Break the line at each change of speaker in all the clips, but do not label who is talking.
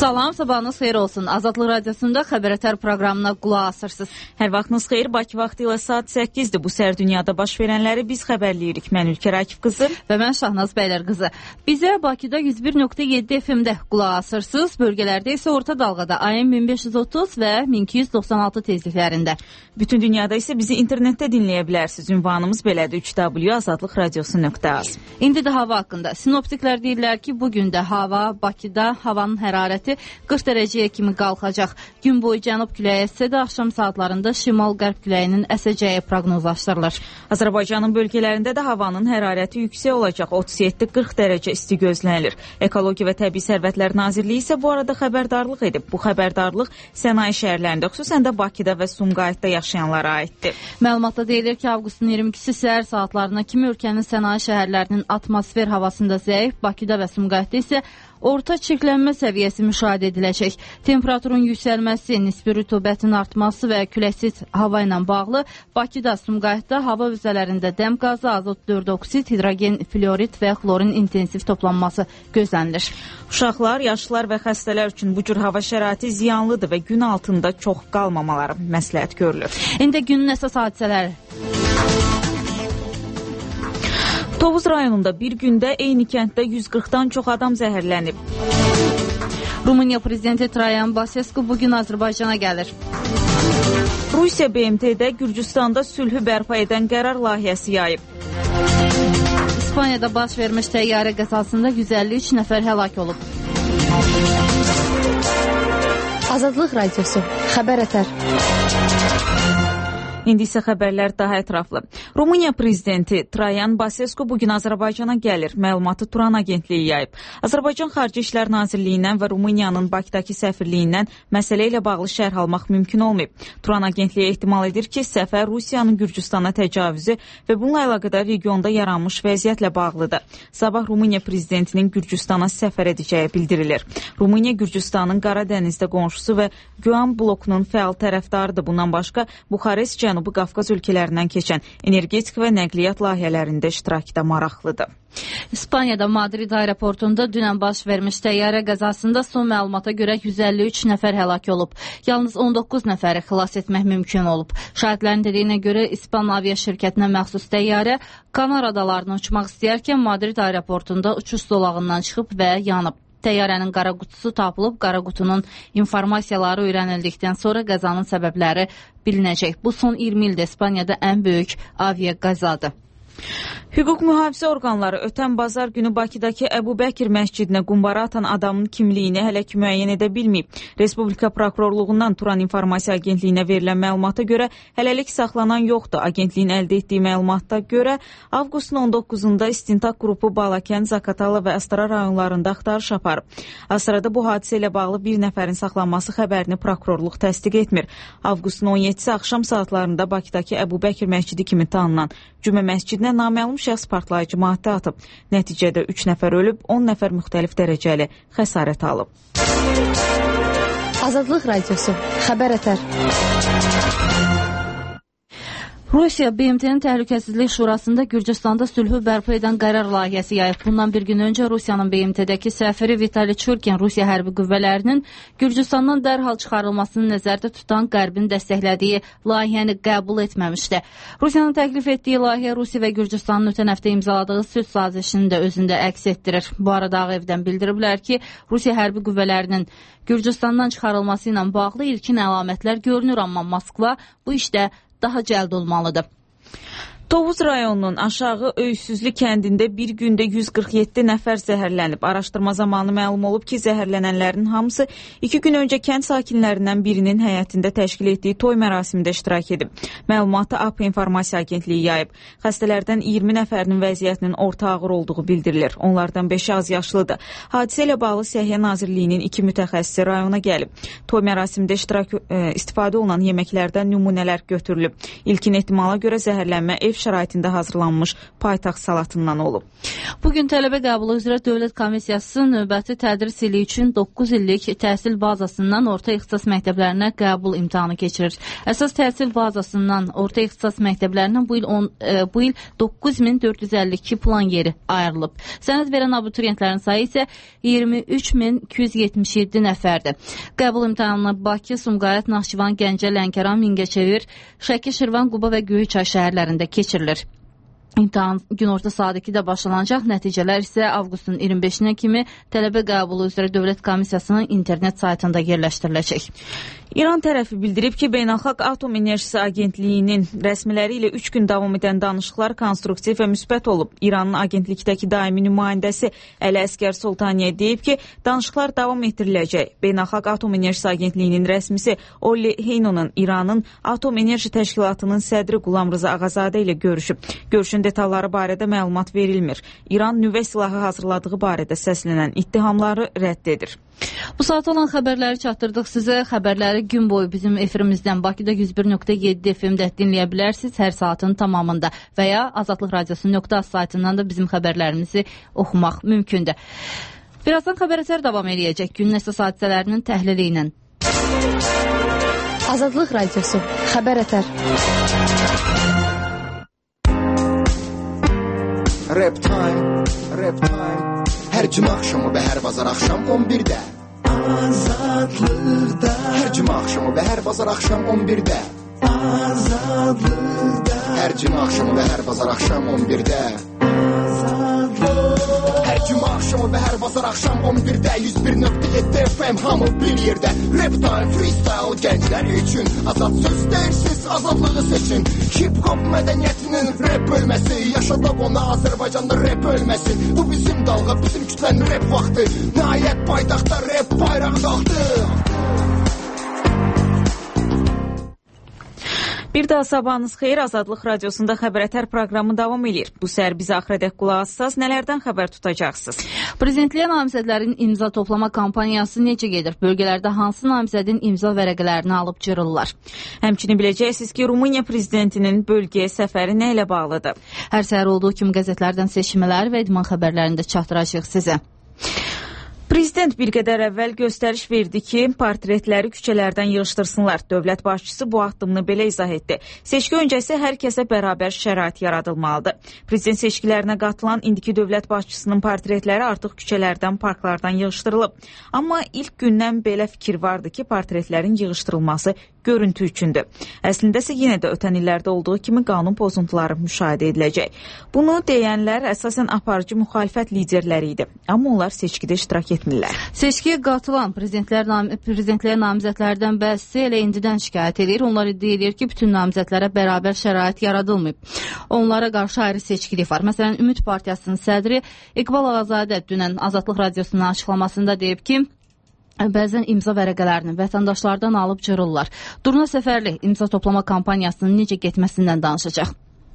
Salam, sabahınız xeyir olsun. Azadlıq Radiosunda Xəbər proqramına qulaq asırsınız.
Hər vaxtınız xeyir. Bakı vaxtı ilə saat 8-dir. Bu səhər dünyada baş verənləri biz xəbərləyirik. Mən Ülkər Akif qızı
və mən Şahnaz Bəylər qızı. Bizə Bakıda 101.7 FM-də qulaq asırsınız. Bölgələrdə isə orta dalğada AM 1530 və 1296 tezliklərində.
Bütün dünyada isə bizi internetdə dinləyə bilərsiniz. Ünvanımız belədir: www.azadlıqradiosu.az.
İndi də hava haqqında. Sinoptiklər deyirlər ki, bugün də Bakıda havanın hərarəti 40 dərəcəyə kimi qalxacaq. Gün boyu cənub küləyi əssə də axşam saatlarında şimal-qərb küləyinin əsəcəyi proqnozlaşdırılır.
Azərbaycanın bölgələrində də havanın hərarəti yüksək olacaq. 37-40 dərəcə isti gözlənilir. Ekologiya və Təbii Sərvətlər Nazirliyi isə bu arada xəbərdarlıq edib. Bu xəbərdarlıq sənaye şəhərlərində, xüsusən də Bakıda və Sumqayıtda yaşayanlara aiddir.
Məlumatda deyilir ki, avqustun 22-si səhər saatlarına kimi ölkənin sənaye şəhərlərinin atmosfer havasında zəif, Bakıda və Sumqayıtda isə orta çirklənmə səviyyəsi müşahidə ediləcək. Temperaturun yüksəlməsi, nisbi rütubətin artması və küləksiz hava ilə bağlı Bakıda, Sumqayıtda hava üzələrində dəm qazı, azot dioksidi, hidrogen, fluorid və xlorin intensiv toplanması gözlənilir.
Uşaqlar, yaşlılar və xəstələr üçün bu cür hava şəraiti ziyanlıdır və gün altında çox qalmamaları məsləhət görülür.
İndi günün əsas hadisələri.
Tovuz rayonunda bir gündə eyni kənddə 140-dan çox adam zəhərlənib.
Rumıniya prezidenti Trayan Basescu bugün Azərbaycana gəlir.
Rusiya BMT-də Gürcüstanda sülhü bərpa edən qərar layihəsi yayıb.
İspaniyada baş vermiş təyyarə qəzasında 153 nəfər həlak olub.
Azadlıq Radiosu, Xəbər Ətər.
İndi isə xəbərlər daha ətraflı. Rumıniya prezidenti Trayan Basescu bugün Azərbaycana gəlir. Məlumatı Turan agentliyi yayıb. Azərbaycan Xarici İşlər Nazirliyindən və Rumıniyanın Bakıdakı səfirliyindən məsələ ilə bağlı şərh almaq mümkün olmayıb. Turan agentliyi ehtimal edir ki, səfər Rusiyanın Gürcüstana təcavüzü və bununla əlaqədar regionda yaranmış vəziyyətlə bağlıdır. Sabah Rumıniya prezidentinin Gürcüstana səfər edəcəyi bildirilir. Rumıniya Gürcüstanın Qaradənizdə qonşusu və Güam blokunun fəal tərəfdarıdır. Bundan başqa Buxarest Cənubi Qafqaz ölkələrindən keçən energetik və nəqliyyat layihələrində iştirakda maraqlıdır.
İspaniyada Madrid aeroportunda dünən baş vermiş təyyarə qəzasında son məlumata görə 153 nəfər həlak olub. Yalnız 19 nəfəri xilas etmək mümkün olub. Şahidlərin dediyinə görə İspan avia şirkətinə məxsus təyyarə Kanar adalarına uçmaq istəyərkən Madrid aeroportunda uçuş zolağından çıxıb və yanıb. Təyyarənin qara qutusu tapılıb, qara qutunun informasiyaları öyrənildikdən sonra qəzanın səbəbləri bilinəcək. Bu son 20 ildə İspaniyada ən böyük avia qəzadır.
Hüquq mühafizə orqanları ötən bazar günü Bakıdakı Əbu Bəkir məscidinə qumbara atan adamın kimliyini hələ ki müəyyən edə bilməyib. Respublika prokurorluğundan Turan İnformasiya Agentliyinə verilən məlumata görə hələlik saxlanan yoxdur. Agentliyin əldə etdiyi məlumata görə avqustun 19-da istintaq qrupu Balakən, Zakatala və Astara rayonlarında axtarış aparıb. Asrada bu hadisə ilə bağlı bir nəfərin saxlanması xəbərini prokurorluq təsdiq etmir. Avqustun 17-si axşam saatlarında Bakıdakı Əbu Bəkir məscidi kimi tanınan Cümə məscidinə naməlum şəxs partlayıcı maddə atıb. Nəticədə 3 nəfər ölüb, 10 nəfər müxtəlif dərəcəli xəsarət alıb.
Azadlıq Radiosu, Xəbər Ətər.
Rusiya BMT-nin Təhlükəsizlik Şurasında Gürcüstanda sülhü bərpa edən qərar layihəsi yayıb. Bundan bir gün öncə Rusiyanın BMT-dəki səfiri Vitali Çurkin Rusiya hərbi qüvvələrinin Gürcüstandan dərhal çıxarılmasını nəzərdə tutan Qərbin dəstəklədiyi layihəni qəbul etməmişdi. Rusiyanın təklif etdiyi layihə Rusiya və Gürcüstanın ötən həftə imzaladığı sülh sazişini də özündə əks etdirir. Bu arada Ağ Evdən bildiriblər ki, Rusiya hərbi qüvvələrinin Gürcüstandan çıxarılması ilə bağlı ilkin əlamətlər görünür, amma Moskva bu işdə daha cəld olmalıdır.
Tovuz rayonunun Aşağı Öysüzlü kəndində bir gündə 147 nəfər zəhərlənib. Araşdırma zamanı məlum olub ki, zəhərlənənlərin hamısı 2 gün öncə kənd sakinlərindən birinin həyətində təşkil etdiyi toy mərasimində iştirak edib. Məlumatı AP İnformasiya Agentliyi yayıb. Xəstələrdən 20 nəfərinin vəziyyətinin orta ağır olduğu bildirilir. Onlardan 5-i az yaşlıdır. Hadisə ilə bağlı Səhiyyə Nazirliyinin 2 mütəxəssisi rayona gəlib. Toy mərasimində istifadə olunan yeməklərdən nümunələr götürülüb. İlkin ehtimala görə zəhərlənmə ev şəraitində hazırlanmış paytaxt salatından olub.
Bugün tələbə qəbulu üzrə Dövlət Komissiyası növbəti tədris ili üçün 9 illik təhsil bazasından orta ixtisas məktəblərinə qəbul imtahanı keçirir. Əsas təhsil bazasından orta ixtisas məktəblərindən bu il 9452 plan yeri ayrılıb. Sənəd verən abituriyentlərin sayı isə 23277 nəfərdir. Qəbul imtahanına Bakı, Sumqayıt, Naxçıvan, Gəncə, Lənkəran, Mingəçevir, Şəki, Şirvan, Quba və Göyçay şəhərlərində keçirilir. İmtahan günorta saat 2-də başlanacaq, nəticələr isə avqustun 25-nə kimi tələbə qəbulu üzrə Dövlət Komissiyasının internet saytında yerləşdiriləcək.
İran tərəfi bildirib ki, Beynəlxalq Atom Enerjisi Agentliyinin rəsmiləri ilə 3 gün davam edən danışıqlar konstruktiv və müsbət olub. İranın agentlikdəki daimi nümayəndəsi Əli Əsgər Soltaniyə deyib ki, danışıqlar davam etdiriləcək. Beynəlxalq Atom Enerjisi Agentliyinin rəsmisi Olli Heynonun İranın Atom Enerji Təşkilatının sədri Qulam Rıza Ağazadə ilə görüşüb. Görüşün detalları barədə məlumat verilmir. İran nüvə silahı hazırladığı barədə səslənən ittihamları rədd edir.
Bu saat olan xəbərləri çatdırdıq sizə. Xəbərləri gün boyu bizim efirimizdən Bakıda 101.7 FM-də dinləyə bilərsiniz hər saatın tamamında və ya Azadlıq Radiosu.az saytından da bizim xəbərlərimizi oxumaq mümkündür. Birazdan xəbər davam edəcək günün əsas hadisələrinin təhlili ilə.
Azadlıq Radiosu xəbər ətər.
Rap time. Hər cümə axşamı və hər bazar axşam 11-də. Azadlıqda. Hər cümə axşamı və hər bazar axşam 11-də. Azadlıqda. Hər cümə axşamı və hər bazar axşam 11-də. Hər cümə axşamı və hər bazar axşam 11-də 101.7 FM hamı bir yerdə. Rap time, freestyle gənclər üçün azad söz deyirsiz, azadlığı seçin. Hip-hop mədəniyyətinin rap bölməsi, yaşadaq ona Azərbaycanda rap ölməsin. Bu bizim dalğa, bizim kütlənin rap vaxtı. Nəhayət paytaxtda rap bayrağı qalxdı.
Bir daha sabahınız xeyir, Azadlıq Radiosunda xəbərətər proqramı davam edir. Bu səhər bizə axıradək qulaq assaz, nələrdən xəbər tutacaqsınız?
Prezidentliyə namizədlərin imza toplama kampaniyası necə gedir? Bölgələrdə hansı namizədin imza vərəqələrini alıb cırırlar?
Həmçinin biləcəksiniz ki, Rumıniya prezidentinin bölgəyə səfəri nə ilə bağlıdır?
Hər səhər olduğu kimi qəzetlərdən seçmələri və idman xəbərlərində çatdıracaq sizə.
Prezident bir qədər əvvəl göstəriş verdi ki, portretləri küçələrdən yığışdırsınlar. Dövlət başçısı bu addımını belə izah etdi. Seçki öncəsi hər kəsə bərabər şərait yaradılmalıdır. Prezident seçkilərinə qatılan indiki dövlət başçısının portretləri artıq küçələrdən, parklardan yığışdırılıb. Amma ilk gündən belə fikir vardı ki, portretlərin yığışdırılması görüntü üçündür. Əslində isə yenə də ötən illərdə olduğu kimi qanun pozuntuları müşahidə ediləcək. Bunu deyənlər əsasən aparıcı müxalifət liderləri idi. Amma onlar seçkidə iştirak etmirlər.
Seçkiyə qatılan prezidentliyə namizədlərdən bəzisi elə indidən şikayət edir. Onlar iddia edir ki, bütün namizədlərə bərabər şərait yaradılmayıb. Onlara qarşı ayrı seçkilik var. Məsələn, Ümid Partiyasının sədri İqbal Ağazadə dünən Azadlıq Radiosunun açıqlamasında deyib ki, bəzən imza vərəqələrini vətəndaşlardan alıb cırırlar. Durna Səfərli imza toplama kampaniyasının necə getməsindən danışacaq.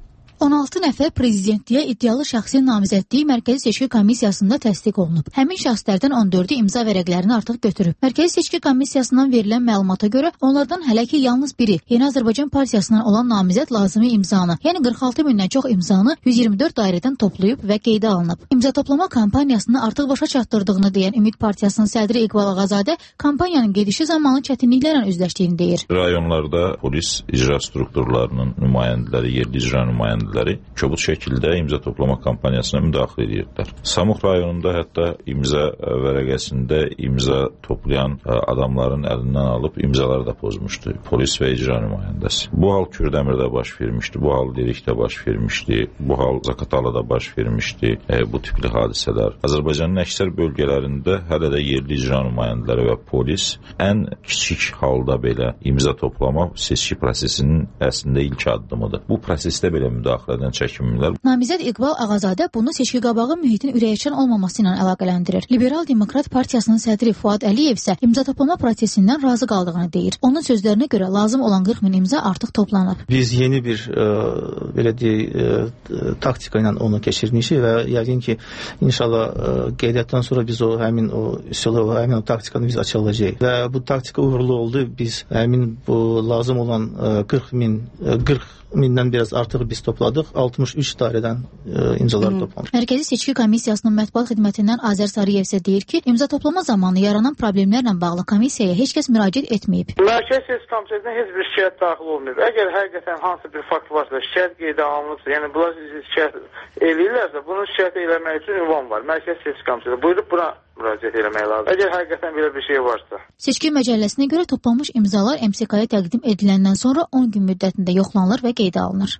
16 nəfər prezidentliyə iddialı şəxsi namizədliyi Mərkəzi Seçki Komissiyasında təsdiq olunub. Həmin şəxslərdən 14-ü imza vərəqlərini artıq götürüb. Mərkəzi Seçki Komissiyasından verilən məlumata görə onlardan hələ ki yalnız biri, Yeni Azərbaycan Partiyasından olan namizəd lazımi imzanı, yəni 46 mindən çox imzanı 124 dairədən toplayıb və qeydə alınıb. İmza toplama kampaniyasını artıq başa çatdırdığını deyən Ümid Partiyasının sədri İqbal Ağazadə kampaniyanın gedişi zamanı çətinliklərlə üzləşdiyini deyir.
Rayonlarda polis icra strukturlarının nümayəndələri, yerli icra nümayəndələri kobud şəkildə imza toplama kampaniyasına müdaxilə edirdilər. Samux rayonunda hətta imza vərəqəsində imza toplayan adamların əlindən alıb imzaları da pozmuşdu polis və icra nümayəndəsi. Bu hal Kürdəmirdə baş vermişdi, bu hal Lerikdə baş vermişdi, bu hal Zaqatalada baş vermişdi, bu tipli hadisələr. Azərbaycanın əksər bölgələrində hələ də yerli icra nümayəndələri və polis ən kiçik halda belə imza toplama seçki prosesinin əslində ilk addımıdır. Bu prosesdə belə müdaxilədən çəkinmirlər.
Namizəd İqbal Ağazadə bunu seçki qabağı mühitin ürəkaçan olmaması ilə əlaqələndirir. Liberal Demokrat Partiyasının sədri Fuad Əliyev isə imza toplama prosesindən razı qaldığını deyir. Onun sözlərinə görə lazım olan 40 min imza artıq toplanıb.
Biz yeni bir belə taktika ilə onu keçirmişik və yəqin ki, inşallah qeydiyyatdan sonra biz həmin o taktikanı biz açılacağıq. Və bu taktika uğurlu oldu. Biz həmin bu lazım olan 40 mindən biraz artıq biz toplamışıq. topladıq. 63 dairədən imzalar toplanıb.
Mərkəzi Seçki Komissiyasının mətbuat xidmətindən Azər Sarıyev isə deyir ki, imza toplama zamanı yaranan problemlərlə bağlı komissiyaya heç kəs müraciət etməyib.
Mərkəzi Seçki Komissiyasına heç bir şikayət daxil olmayıb. Əgər həqiqətən hansı bir fakt varsa, şikayət qeydə alınıbsa, yəni bunlar şikayət eləyirlərsə, bunu şikayət eləmək üçün ünvan var. Mərkəzi Seçki Komissiyası buyurub buna müraciət eləmək lazım. Əgər həqiqətən belə bir şey varsa.
Seçki məcəlləsinə görə toplanmış imzalar MSK-ya təqdim ediləndən sonra 10 gün müddətində yoxlanılır və qeydə alınır.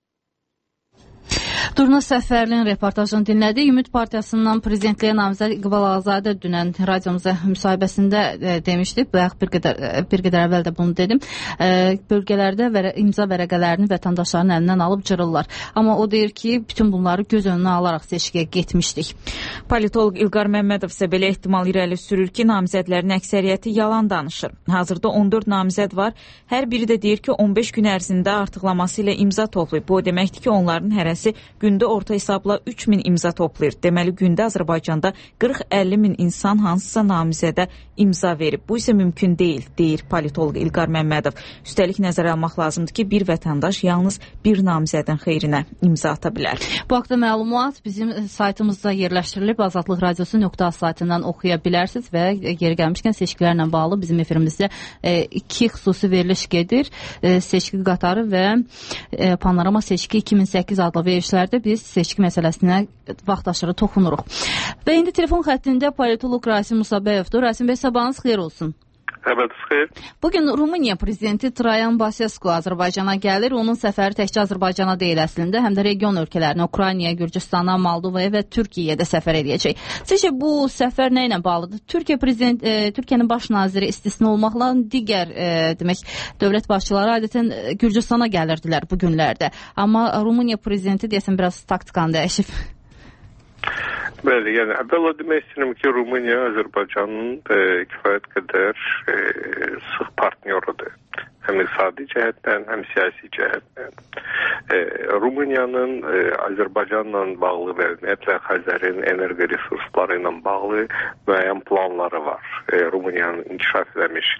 Durna Səfərlinin reportajını dinlədik. Ümid Partiyasından prezidentliyə namizəd İqbal Ağazadə dünən radiomuza müsahibəsində demişdi. Bir qədər əvvəl də bunu dedim. Bölgələrdə imza vərəqələrini vətəndaşların əlindən alıb cırırlar. Amma o deyir ki, bütün bunları göz önünə alaraq seçkiyə getmişdik.
Politolog İlqar Məmmədov isə belə ehtimal irəli sürür ki, namizədlərin əksəriyyəti yalan danışır. Hazırda 14 namizəd var. Hər biri də deyir ki, 15 gün ərzində artıqlaması ilə imza toplayıb. Bu o deməkdir ki, onların hərəsi gündə orta hesabla 3000 imza toplayır. Deməli, gündə Azərbaycanda 40-50 min insan hansısa namizədə imza verib. Bu isə mümkün deyil, deyir politolog İlqar Məmmədov. Üstəlik nəzərə almaq lazımdır ki, bir vətəndaş yalnız bir namizədin xeyrinə imza ata bilər.
Bu haqda məlumat bizim saytımızda yerləşdirilib. Azadlıq Radiosu.az saytından oxuya bilərsiniz və yeri gəlmişkən seçkilərlə bağlı bizim efirimizdə 2 xüsusi veriliş gedir. Seçki qatarı və Panorama Seçki 2008 adlı verilişlərdə biz seçki məsələsinə vaxtaşırı toxunuruq. Və indi telefon xəttində politolog Rasim Musabəyevdir. Rasim bəy, sabahınız xeyir olsun.
Sabahınız xeyir.
Bugün Rumıniya prezidenti Trayan Basescu Azərbaycana gəlir. Onun səfəri təkcə Azərbaycana deyil əslində, həm də region ölkələrinə, Ukraynaya, Gürcüstana, Moldovaya və Türkiyəyə də səfər edəcək. Sizcə bu səfər nə ilə bağlıdır? Türkiyənin baş naziri istisna olmaqla digər demək dövlət başçıları adətən Gürcüstana gəlirdilər bu günlərdə. Amma Rumıniya prezidenti deyəsən biraz taktikanı dəyişib.
Bəli, yəni əvvəla demək istəyirəm ki, Rumıniya Azərbaycanın kifayət qədər sıx partnyorudur. Həm iqtisadi cəhətdən, həm siyasi cəhətdən. Rumıniyanın Azərbaycanla bağlı və ümumiyyətlə Xəzərin enerji resursları ilə bağlı müəyyən planları var. Rumıniyanın inkişaf eləmiş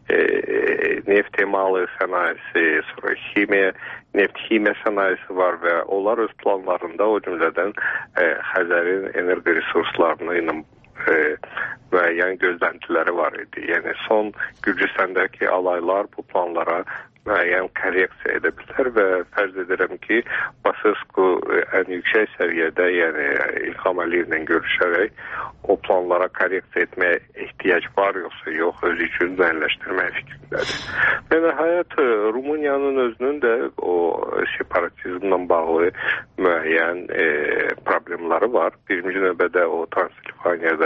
neft emalı sənayesi, sonra neft-ximiya sənayesi var və onlar öz planlarında o cümlədən Xəzərin enerji resurslarını ilə müəyyən gözləntiləri var idi. Yəni son Gürcüstandakı alaylar bu planlara müəyyən korreksiya edə bilər və fərz edirəm ki, Basescu ən yüksək səviyyədə, yəni İlham Əliyevlə görüşərək o planlara korreksiya etməyə ehtiyac var yoxsa yox, özü üçün müəyyənləşdirmək fikrindədir. Və nəhayət Rumıniyanın özünün də o separatizmlə bağlı müəyyən problemləri var. Birinci növbədə o Transilvaniyada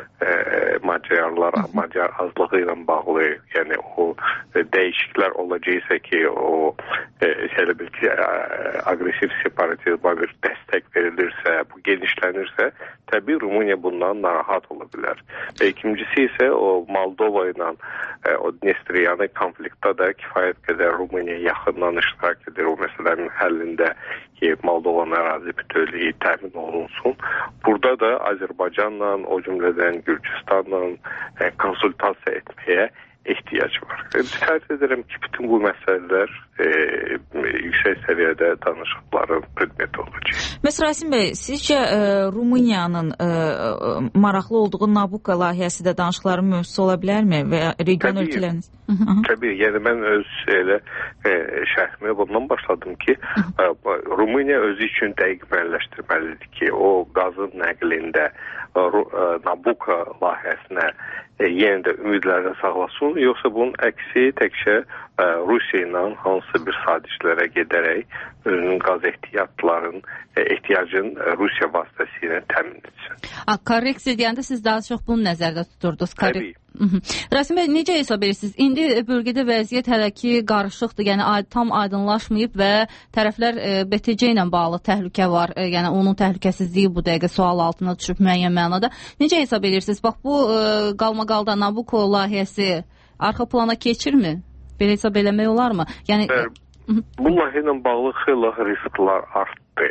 Macar azlığı ilə bağlı, yəni o dəyişikliklər olacaqsa ki, o elə bil ki, aqressiv separatizmə bir dəstək verilirsə, bu genişlənirsə, təbii Rumıniya bundan narahat ola bilər. Və ikincisi isə o Moldova ilə o Dnestriyanı konfliktdə də kifayət qədər Rumıniya yaxından iştirak edir o məsələnin həllində ki, Moldovanın ərazi bütövlüyü təmin olunsun. Burada da Azərbaycanla, o cümlədən Gürcüstanla konsultasiya etməyə ehtiyac var. Fərz edirəm ki, bütün bu məsələlər yüksək səviyyədə danışıqların predmeti olacaq.
Bəs Rasim bəy, sizcə Rumıniyanın maraqlı olduğu Nabucco layihəsi də danışıqların mövzusu ola bilərmi və region ölkələriniz?
Təbii, yəni mən öz şərhimi bundan başladım ki, Rumıniya özü üçün dəqiq müəyyənləşdirməlidir ki, o qazın nəqlində Nabucco layihəsinə yenə də ümidlərlə sağlasın, yoxsa bunun əksi təkcə Rusiya ilə hansısa bir sadişlərə gedərək özünün qaz ehtiyacın Rusiya vasitəsilə təmin etsin.
Korreksiya deyəndə siz daha çox bunu nəzərdə tuturdunuz.
Təbii.
Rasim bəy, necə hesab edirsiniz? İndi bölgədə vəziyyət hələ ki qarışıqdır, yəni tam aydınlaşmayıb və tərəflər BTC ilə bağlı təhlükə var, yəni onun təhlükəsizliyi bu dəqiqə sual altına düşüb müəyyən mənada. Necə hesab edirsiniz? Bax, bu qalmaqalda Nabucco layihəsi arxa plana keçirmi? Belə hesab eləmək olarmı? Yəni
bu layihə ilə bağlı xeyli risklər artdı.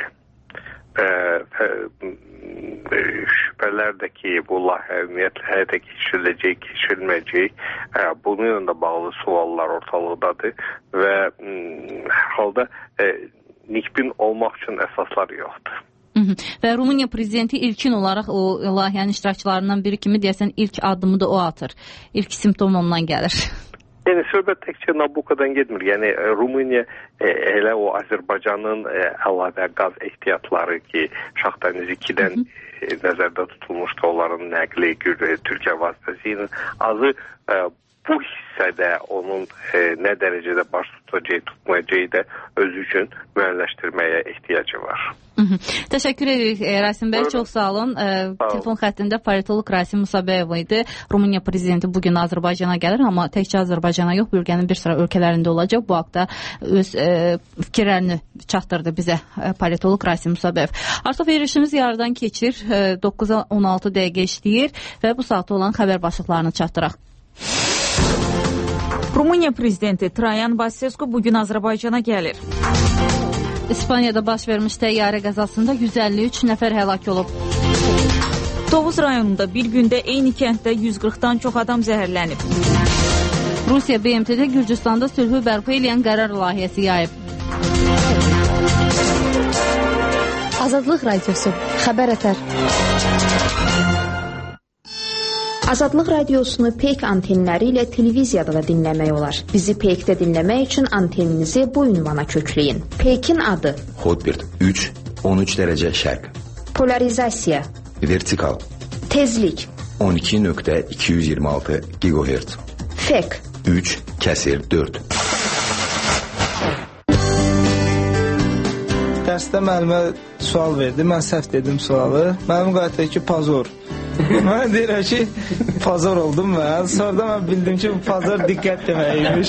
Şübhələr də ki, bu layihə ümumiyyətlə həyata keçiriləcək, keçirilməyəcək, bununla da bağlı suallar ortalıqdadır və hər halda nikbin olmaq üçün əsaslar yoxdur.
Və Rumıniya prezidenti ilkin olaraq o layihənin iştirakçılarından biri kimi deyəsən ilk addımı da o atır. İlk simptom ondan gəlir.
Yəni söhbət təkcə Nabucodan getmir. Yəni Rumıniya elə o Azərbaycanın əlavə qaz ehtiyatları ki, Şah dənizi 2-dən nəzərdə tutulmuşdu, onların nəqli Türkiyə vasitəsilə azı bu hissədə onun nə dərəcədə baş tutmayacağı da özü üçün müəyyənləşdirməyə ehtiyacı var.
Təşəkkür edirik Rasim bəy, çox sağ olun. Telefon xəttində politolog Rasim Musabəyev idi. Rumıniya prezidenti bugün Azərbaycana gəlir, amma təkcə Azərbaycana yox, bölgənin bir sıra ölkələrində olacaq. Bu haqda öz fikirlərini çatdırdı bizə politolog Rasim Musabəyev. Artıq verilişimiz yarıdan keçir, 9-a 16 dəqiqə işləyir və bu saatda olan xəbər başlıqlarını çatdıraq.
Rumıniya prezidenti Traian Basescu bugün Azərbaycana gəlir.
İspaniyada baş vermiş təyyarə qəzasında 153 nəfər həlak olub.
Tovuz rayonunda bir gündə eyni kənddə 140-dan çox adam zəhərlənib.
Rusiya BMT-də Gürcüstanda sülhü bərpa edən qərar layihəsi yayıb.
Azadlıq Radiosu. Xəbər ətər.
Azadlıq radiosunu PEYK antenləri ilə televiziyada da dinləmək olar. Bizi PEYK-də dinləmək üçün anteninizi bu ünvana kökləyin. PEYK-in adı
Hotbird 3, 13 dərəcə şərq.
Polarizasiya
Vertikal.
Tezlik
12.226 GHz.
FEK
3/4.
Dərsdə müəllimə sual verdi, mən səhv dedim sualı. Müəllim qayıtdı ki, pazor. Mən deyirəm ki, pazar oldum mən. Sonra mən bildim ki, pazar diqqət deməkmiş.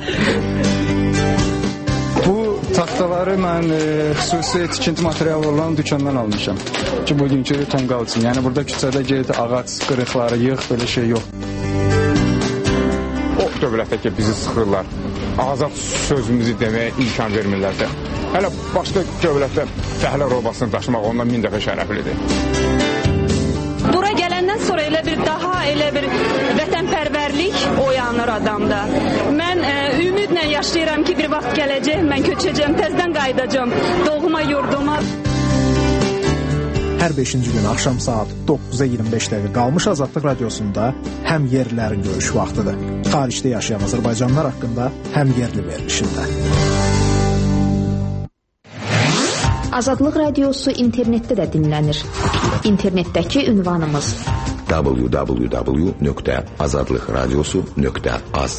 Bu taxtaları mən xüsusi tikinti materialı olan dükandan almışam. Ki, bugünkü tonqal üçün. Yəni, burada küçədə ged, ağac qırıqları yığ, belə şey yox.
O dövlətdə ki, bizi sıxırlar. Azad sözümüzü deməyə imkan vermirlər də. Hələ başqa dövlətdə fəhlə robasını daşımaq ondan 1000 dəfə şərəflidir.
Bura gələndən sonra elə bir vətənpərvərlik oyanır adamda. Mən ümidlə yaşayıram ki, bir vaxt gələcək, mən köçəcəm, təzədən qayıdacam doğma yurduma.
Hər 5-ci gün axşam saat 9-a 25 dəqiqə qalmış Azadlıq Radiosunda həm yerlilərin görüş vaxtıdır. Xaricdə yaşayan Azərbaycanlılar haqqında həm yerli verilişində.
Azadlıq Radiosu internetdə də dinlənir. İnternetdəki ünvanımız
www.azadlıqradiosu.az.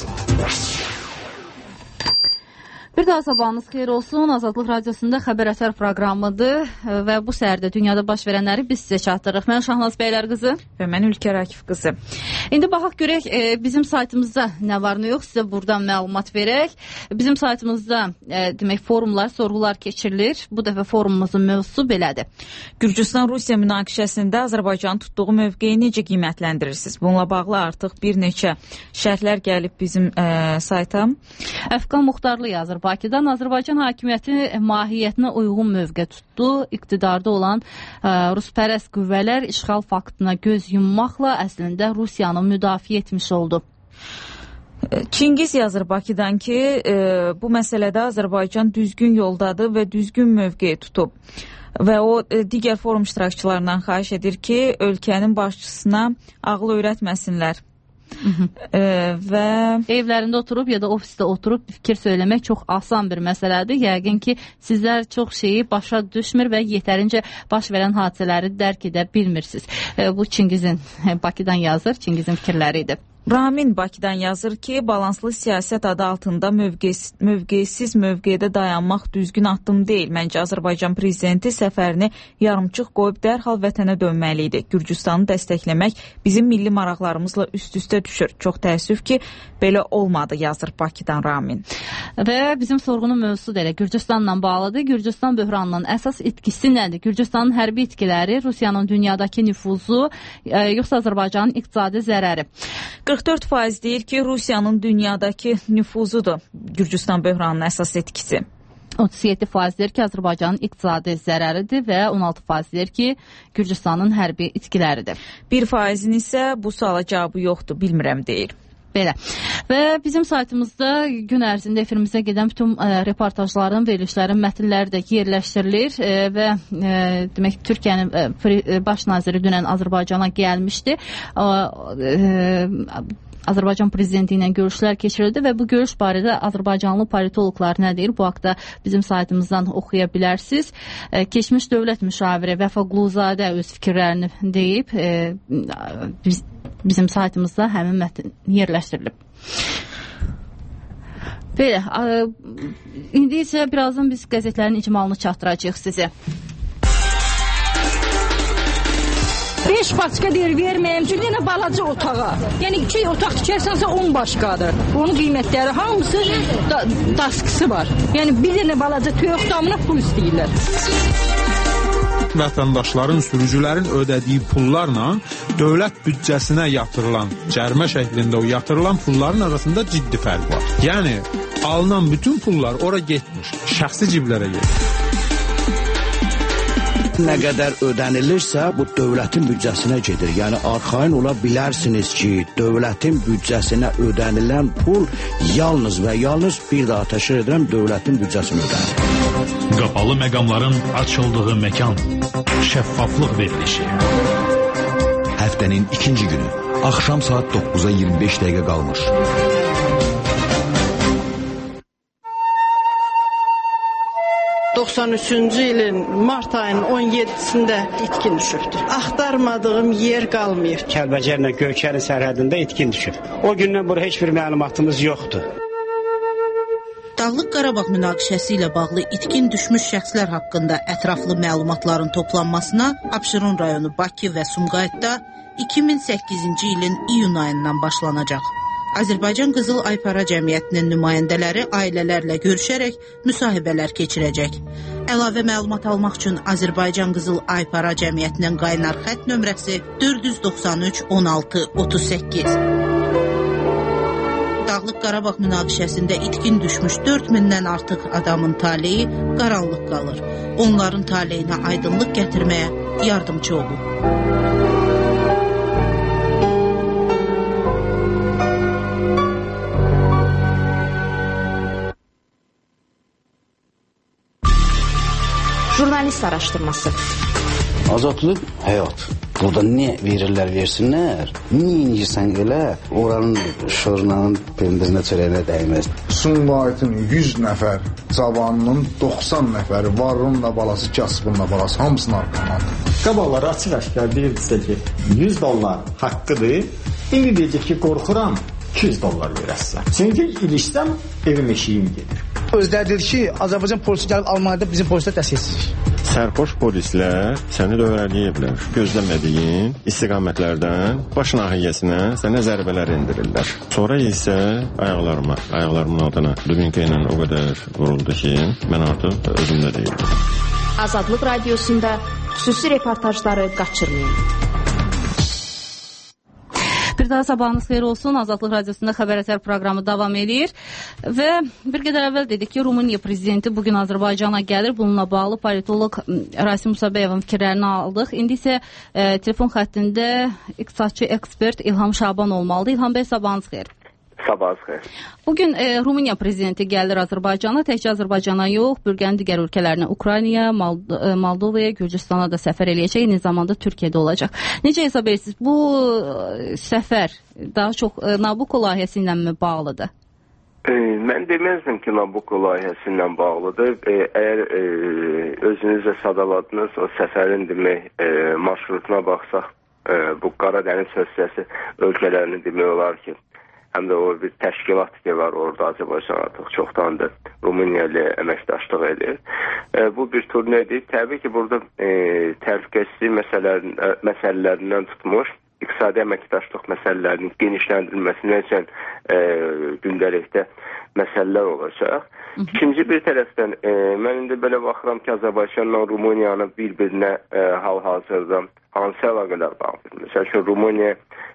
Bir daha sabahınız xeyir olsun. Azadlıq Radiosunda xəbər ətər proqramıdır və bu səhərdə dünyada baş verənləri biz sizə çatdırırıq. Mən Şahnaz Bəylər qızı
və mən Ülkər Akif qızı.
İndi baxaq görək bizim saytımızda nə var nə yox, sizə buradan məlumat verək. Bizim saytımızda demək forumlar, sorğular keçirilir. Bu dəfə forumumuzun mövzusu belədir.
Gürcüstan-Rusiya münaqişəsində Azərbaycanın tutduğu mövqeyi necə qiymətləndirirsiniz? Bununla bağlı artıq bir neçə şərhlər gəlib bizim sayta.
Əfqan Muxtarlı yazır. Bakıdan Azərbaycan hakimiyyəti mahiyyətinə uyğun mövqe tutdu. İqtidarda olan ruspərəst qüvvələr işğal faktına göz yummaqla əslində Rusiyanı müdafiə etmiş oldu.
Çingiz yazır Bakıdan ki, bu məsələdə Azərbaycan düzgün yoldadır və düzgün mövqe tutub. Və o digər forum iştirakçılarından xahiş edir ki, ölkənin başçısına ağıl öyrətməsinlər. Və
evlərində oturub ya da ofisdə oturub fikir söyləmək çox asan bir məsələdir. Yəqin ki, sizlər çox şeyi başa düşmür və yetərincə baş verən hadisələri dərk edə bilmirsiniz. Bu Çingizin Bakıdan yazır, Çingizin fikirləri idi.
Ramin Bakıdan yazır ki, balanslı siyasət adı altında mövqesiz mövqedə dayanmaq düzgün addım deyil. Məncə Azərbaycan prezidenti səfərini yarımçıq qoyub dərhal vətənə dönməli idi. Gürcüstanı dəstəkləmək bizim milli maraqlarımızla üst-üstə düşür. Çox təəssüf ki, belə olmadı, yazır Bakıdan Ramin.
Və bizim sorğunun mövzusu da elə Gürcüstanla bağlıdır. Gürcüstan böhranının əsas itkisi nədir? Gürcüstanın hərbi itkiləri, Rusiyanın dünyadakı nüfuzu, yoxsa Azərbaycanın iqtisadi zərəri?
44% deyir ki, Rusiyanın dünyadakı nüfuzudur Gürcüstan böhranının əsas etkisi.
37% deyir ki, Azərbaycanın iqtisadi zərəridir və 16% deyir ki, Gürcüstanın hərbi itkiləridir.
1%-in isə bu suala cavabı yoxdur, bilmirəm deyir.
Belə. Və bizim saytımızda gün ərzində efirimizə gedən bütün reportajların, verilişlərin mətnləri də yerləşdirilir və demək Türkiyənin baş naziri dünən Azərbaycana gəlmişdi. Azərbaycan prezidenti ilə görüşlər keçirildi və bu görüş barədə Azərbaycanlı politoloqlar nə deyir? Bu haqda bizim saytımızdan oxuya bilərsiniz. Keçmiş dövlət müşaviri Vəfa Quluzadə öz fikirlərini deyib. Bizim saytımızda həmin mətn yerləşdirilib. Belə, indi isə birazdan biz qəzetlərin icmalını çatdıracağıq sizə.
5 başqa deyir, verməyəm üçün yenə balaca otağa. Yəni 2 otaq tikərsənsə 10 başqadır. Onun qiymətləri hamısı daskısı var. Yəni bir dənə balaca toyuq damına pul istəyirlər.
Vətəndaşların, sürücülərin ödədiyi pullarla dövlət büdcəsinə yatırılan, cərimə şəklində o yatırılan pulların arasında ciddi fərq var. Yəni alınan bütün pullar ora getmiş, şəxsi ciblərə getmiş.
Nə qədər ödənilirsə, bu dövlətin büdcəsinə gedir. Yəni, arxayın ola bilərsiniz ki, dövlətin büdcəsinə ödənilən pul yalnız və yalnız bir daha təşkil edirəm, dövlətin büdcəsinə ödənilir.
Qapalı məqamların açıldığı məkan, şəffaflıq verilişi.
Həftənin ikinci günü, axşam saat 9-a 25 dəqiqə qalmış.
...93-cü ilin mart ayının 17-sində itkin düşübdür. Axtarmadığım yer qalmayıb.
Kəlbəcərlə Göyçərin sərhədində itkin düşüb. O gündən bura heç bir məlumatımız yoxdur.
Dağlıq Qarabağ münaqişəsi ilə bağlı itkin düşmüş şəxslər haqqında ətraflı məlumatların toplanmasına Abşeron rayonu Bakı və Sumqayıtda 2008-ci ilin iyun ayından başlanacaq. Azərbaycan Qızıl Aypara Cəmiyyətinin nümayəndələri ailələrlə görüşərək müsahibələr keçirəcək. Əlavə məlumat almaq üçün Azərbaycan Qızıl Aypara Cəmiyyətinin qaynar xətt nömrəsi 493 16 38. Dağlıq Qarabağ münaqişəsində itkin düşmüş 4000-dən artıq adamın taleyi qaranlıq qalır. Onların taleyinə aydınlıq gətirməyə yardımcı olun.
Jurnalist araşdırması.
Azadlıq həyat. Burada nə verirlər, versinlər. Niyə inirsən elə? Oranın şırnanın pendirinə çörəyinə dəyməz.
Sumqayıtın 100 nəfər cavanının 90 nəfəri varınla balası, kasbınla balası hamısını arqanladı.
Qabaqları açıq-aşkar deyirdisə ki, 100 dollar haqqıdır. İndi deyəcək ki, qorxuram 200 dollar verəsən. Çünki ilişsəm evim eşiyim gedir.
Özləri dedi ki, Azərbaycan polisi gəlib Almaniyada bizim polislər dəstəksizlik.
Sərxoş polislər səni dövrələyiblər. Gözləmədiyin istiqamətlərdən baş nahiyəsinə sənə zərbələr endirirlər. Sonra isə ayaqlarımın altına dubinka ilə o qədər vuruldu ki, mən artıq özümdə deyildim.
Azadlıq Radiosunda xüsusi reportajları qaçırmayın.
Bir daha sabahınız xeyir olsun. Azadlıq Radiosunda Xəbər Ətər proqramı davam edir. Və bir qədər əvvəl dedik ki, Rumıniya prezidenti bugün Azərbaycana gəlir. Bununla bağlı politoloq Rasim Musabəyevin fikirlərini aldıq. İndi isə telefon xəttində iqtisadçı ekspert İlham Şaban olmalıdır. İlham bəy, sabahınız xeyir.
Sabahınız xeyir.
Bugün Rumıniya prezidenti gəlir Azərbaycana. Təkcə Azərbaycana yox, bölgənin digər ölkələrinə, Ukraynaya, Moldovaya, Gürcüstana da səfər eləyəcək. Eyni zamanda Türkiyədə olacaq. Necə hesab edirsiniz? Bu səfər daha çox Nabucco layihəsi ilə mi bağlıdır?
Mən deməzdim ki, Nabucco layihəsi ilə bağlıdır. Əgər özünüzlə sadaladınız, o səfərin demək marşrutuna baxsaq, bu Qaradəniz hissəsi ölkələrini demək olar ki, həm də o bir təşkilat ki var orada, Azərbaycan artıq çoxdandır Rumıniya ilə əməkdaşlıq edir. Bu bir turnedir. Təbii ki, burada təhlükəsizlik məsələlərindən tutmuş, iqtisadi əməkdaşlıq məsələlərinin genişləndirilməsinə üçün gündəlikdə məsələlər olacaq. İkinci bir tərəfdən, mən indi belə baxıram ki, Azərbaycanla Rumıniyanı bir-birinə hal-hazırda hansı əlaqələr bağlıdır? Məsəl üçün, Rumıniya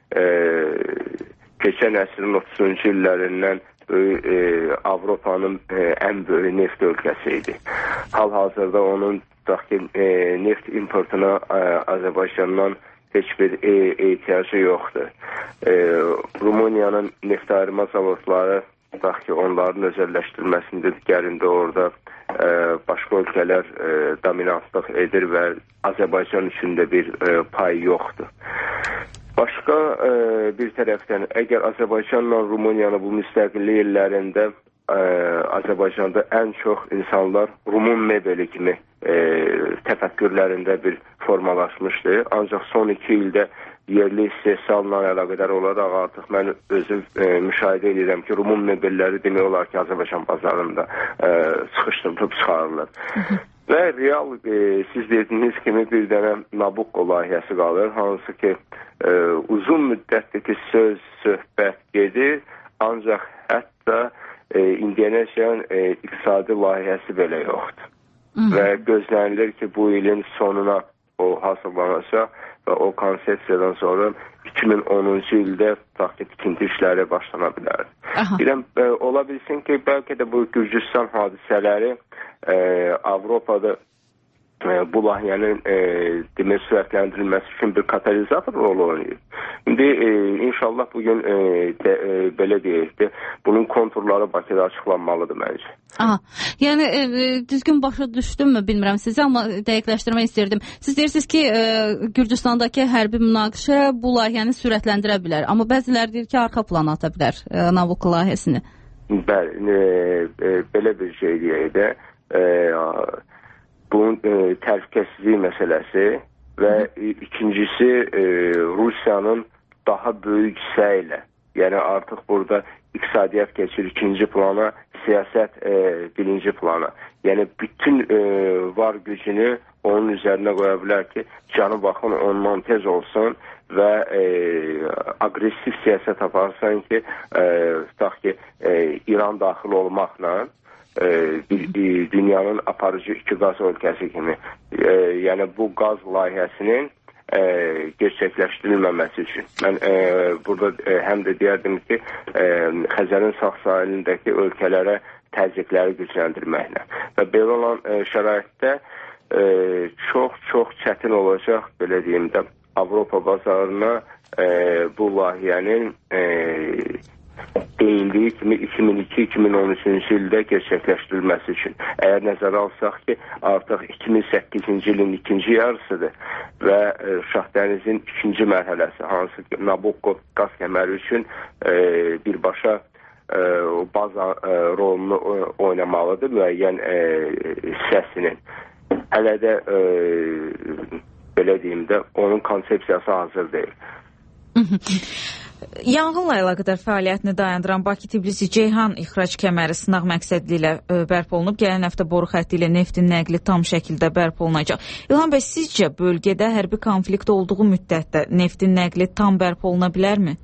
keçən əsrin 30-cu illərindən Avropanın ən böyük neft ölkəsi idi. Hal-hazırda onun neft importuna Azərbaycandan heç bir ehtiyacı yoxdur. Rumıniyanın neft ayırma zavodları tutaq ki, onların özəlləşdirməsində digərində orada başqa ölkələr dominantlıq edir və Azərbaycan üçün də bir pay yoxdur. Başqa bir tərəfdən, əgər Azərbaycanla Rumıniyanın bu müstəqillik illərində Azərbaycanda ən çox insanlar Rumun mebeli kimi təfəkkürlərində bir formalaşmışdı. Ancaq son 2 ildə yerli istehsalla əlaqədar olaraq artıq mən özüm müşahidə edirəm ki, Rumun mebelləri demək olar ki, Azərbaycan bazarında sıxışdırılıb çıxarılır. Və real, siz dediyiniz kimi bir dənə Nabucco layihəsi qalır, hansı ki, uzun müddətdəki söz, söhbət gedir, ancaq hətta İndonesiyanın iqtisadi layihəsi belə yoxdur. Və gözlənilir ki, bu ilin sonuna o hazırlanacaq və o konsepsiyadan sonra 2010-cu ildə tikinti işləri başlana bilər. Biləm, ola bilsin ki, bəlkə də bu Gürcüstan hadisələri Avropada bu layihənin demək sürətləndirilməsi üçün bir katalizator rolu oynayır. İndi inşallah bugün belə deyək də, bunun konturları Bakıda açıqlanmalıdır məncə.
Yəni düzgün başa düşdümmü bilmirəm sizi, amma dəqiqləşdirmək istəyirdim. Siz deyirsiniz ki, Gürcüstandakı hərbi münaqişə bu layihəni sürətləndirə bilər, amma bəziləri deyir ki, arxa plana ata bilər Nabucco layihəsini.
Bəli, belə bir şey deyək də, bunun təhlükəsizlik məsələsi və ikincisi Rusiyanın daha böyük səylə, yəni artıq burada iqtisadiyyat keçir ikinci plana, siyasət birinci plana. Yəni bütün var gücünü onun üzərinə qoya bilər ki, canı baxın ondan tez olsun və aqressiv siyasət aparsan ki, tutaq ki, İran daxil olmaqla dünyanın aparıcı 2 qaz ölkəsi kimi, yəni bu qaz layihəsinin gerçəkləşdirilməməsi üçün. Mən burada həm də deyərdim ki, Xəzərin sağ sahilindəki ölkələrə təzyiqləri gücləndirməklə. Və belə olan şəraitdə çox çətin olacaq, belə deyim də, Avropa bazarına bu layihənin deyildiyi kimi 2002-2013-cü ildə gerçəkləşdirilməsi üçün. Əgər nəzərə alsaq ki, artıq 2008-ci ilin ikinci yarısıdır və Şahdənizin ikinci mərhələsi, hansı ki, Nabucco qaz kəməri üçün birbaşa baza rolunu oynamalıdır, müəyyən hissəsinin. Hələ də belə deyim də, onun konsepsiyası hazır deyil.
Yanğınla əlaqədar fəaliyyətini dayandıran Bakı-Tbilisi-Ceyhan ixrac kəməri sınaq məqsədli ilə bərpa olunub. Gələn həftə boru xətti ilə neftin nəqli tam şəkildə bərpa olunacaq. İlhan bəy, sizcə bölgədə hərbi konflikt olduğu müddətdə neftin nəqli tam bərpa oluna bilərmi?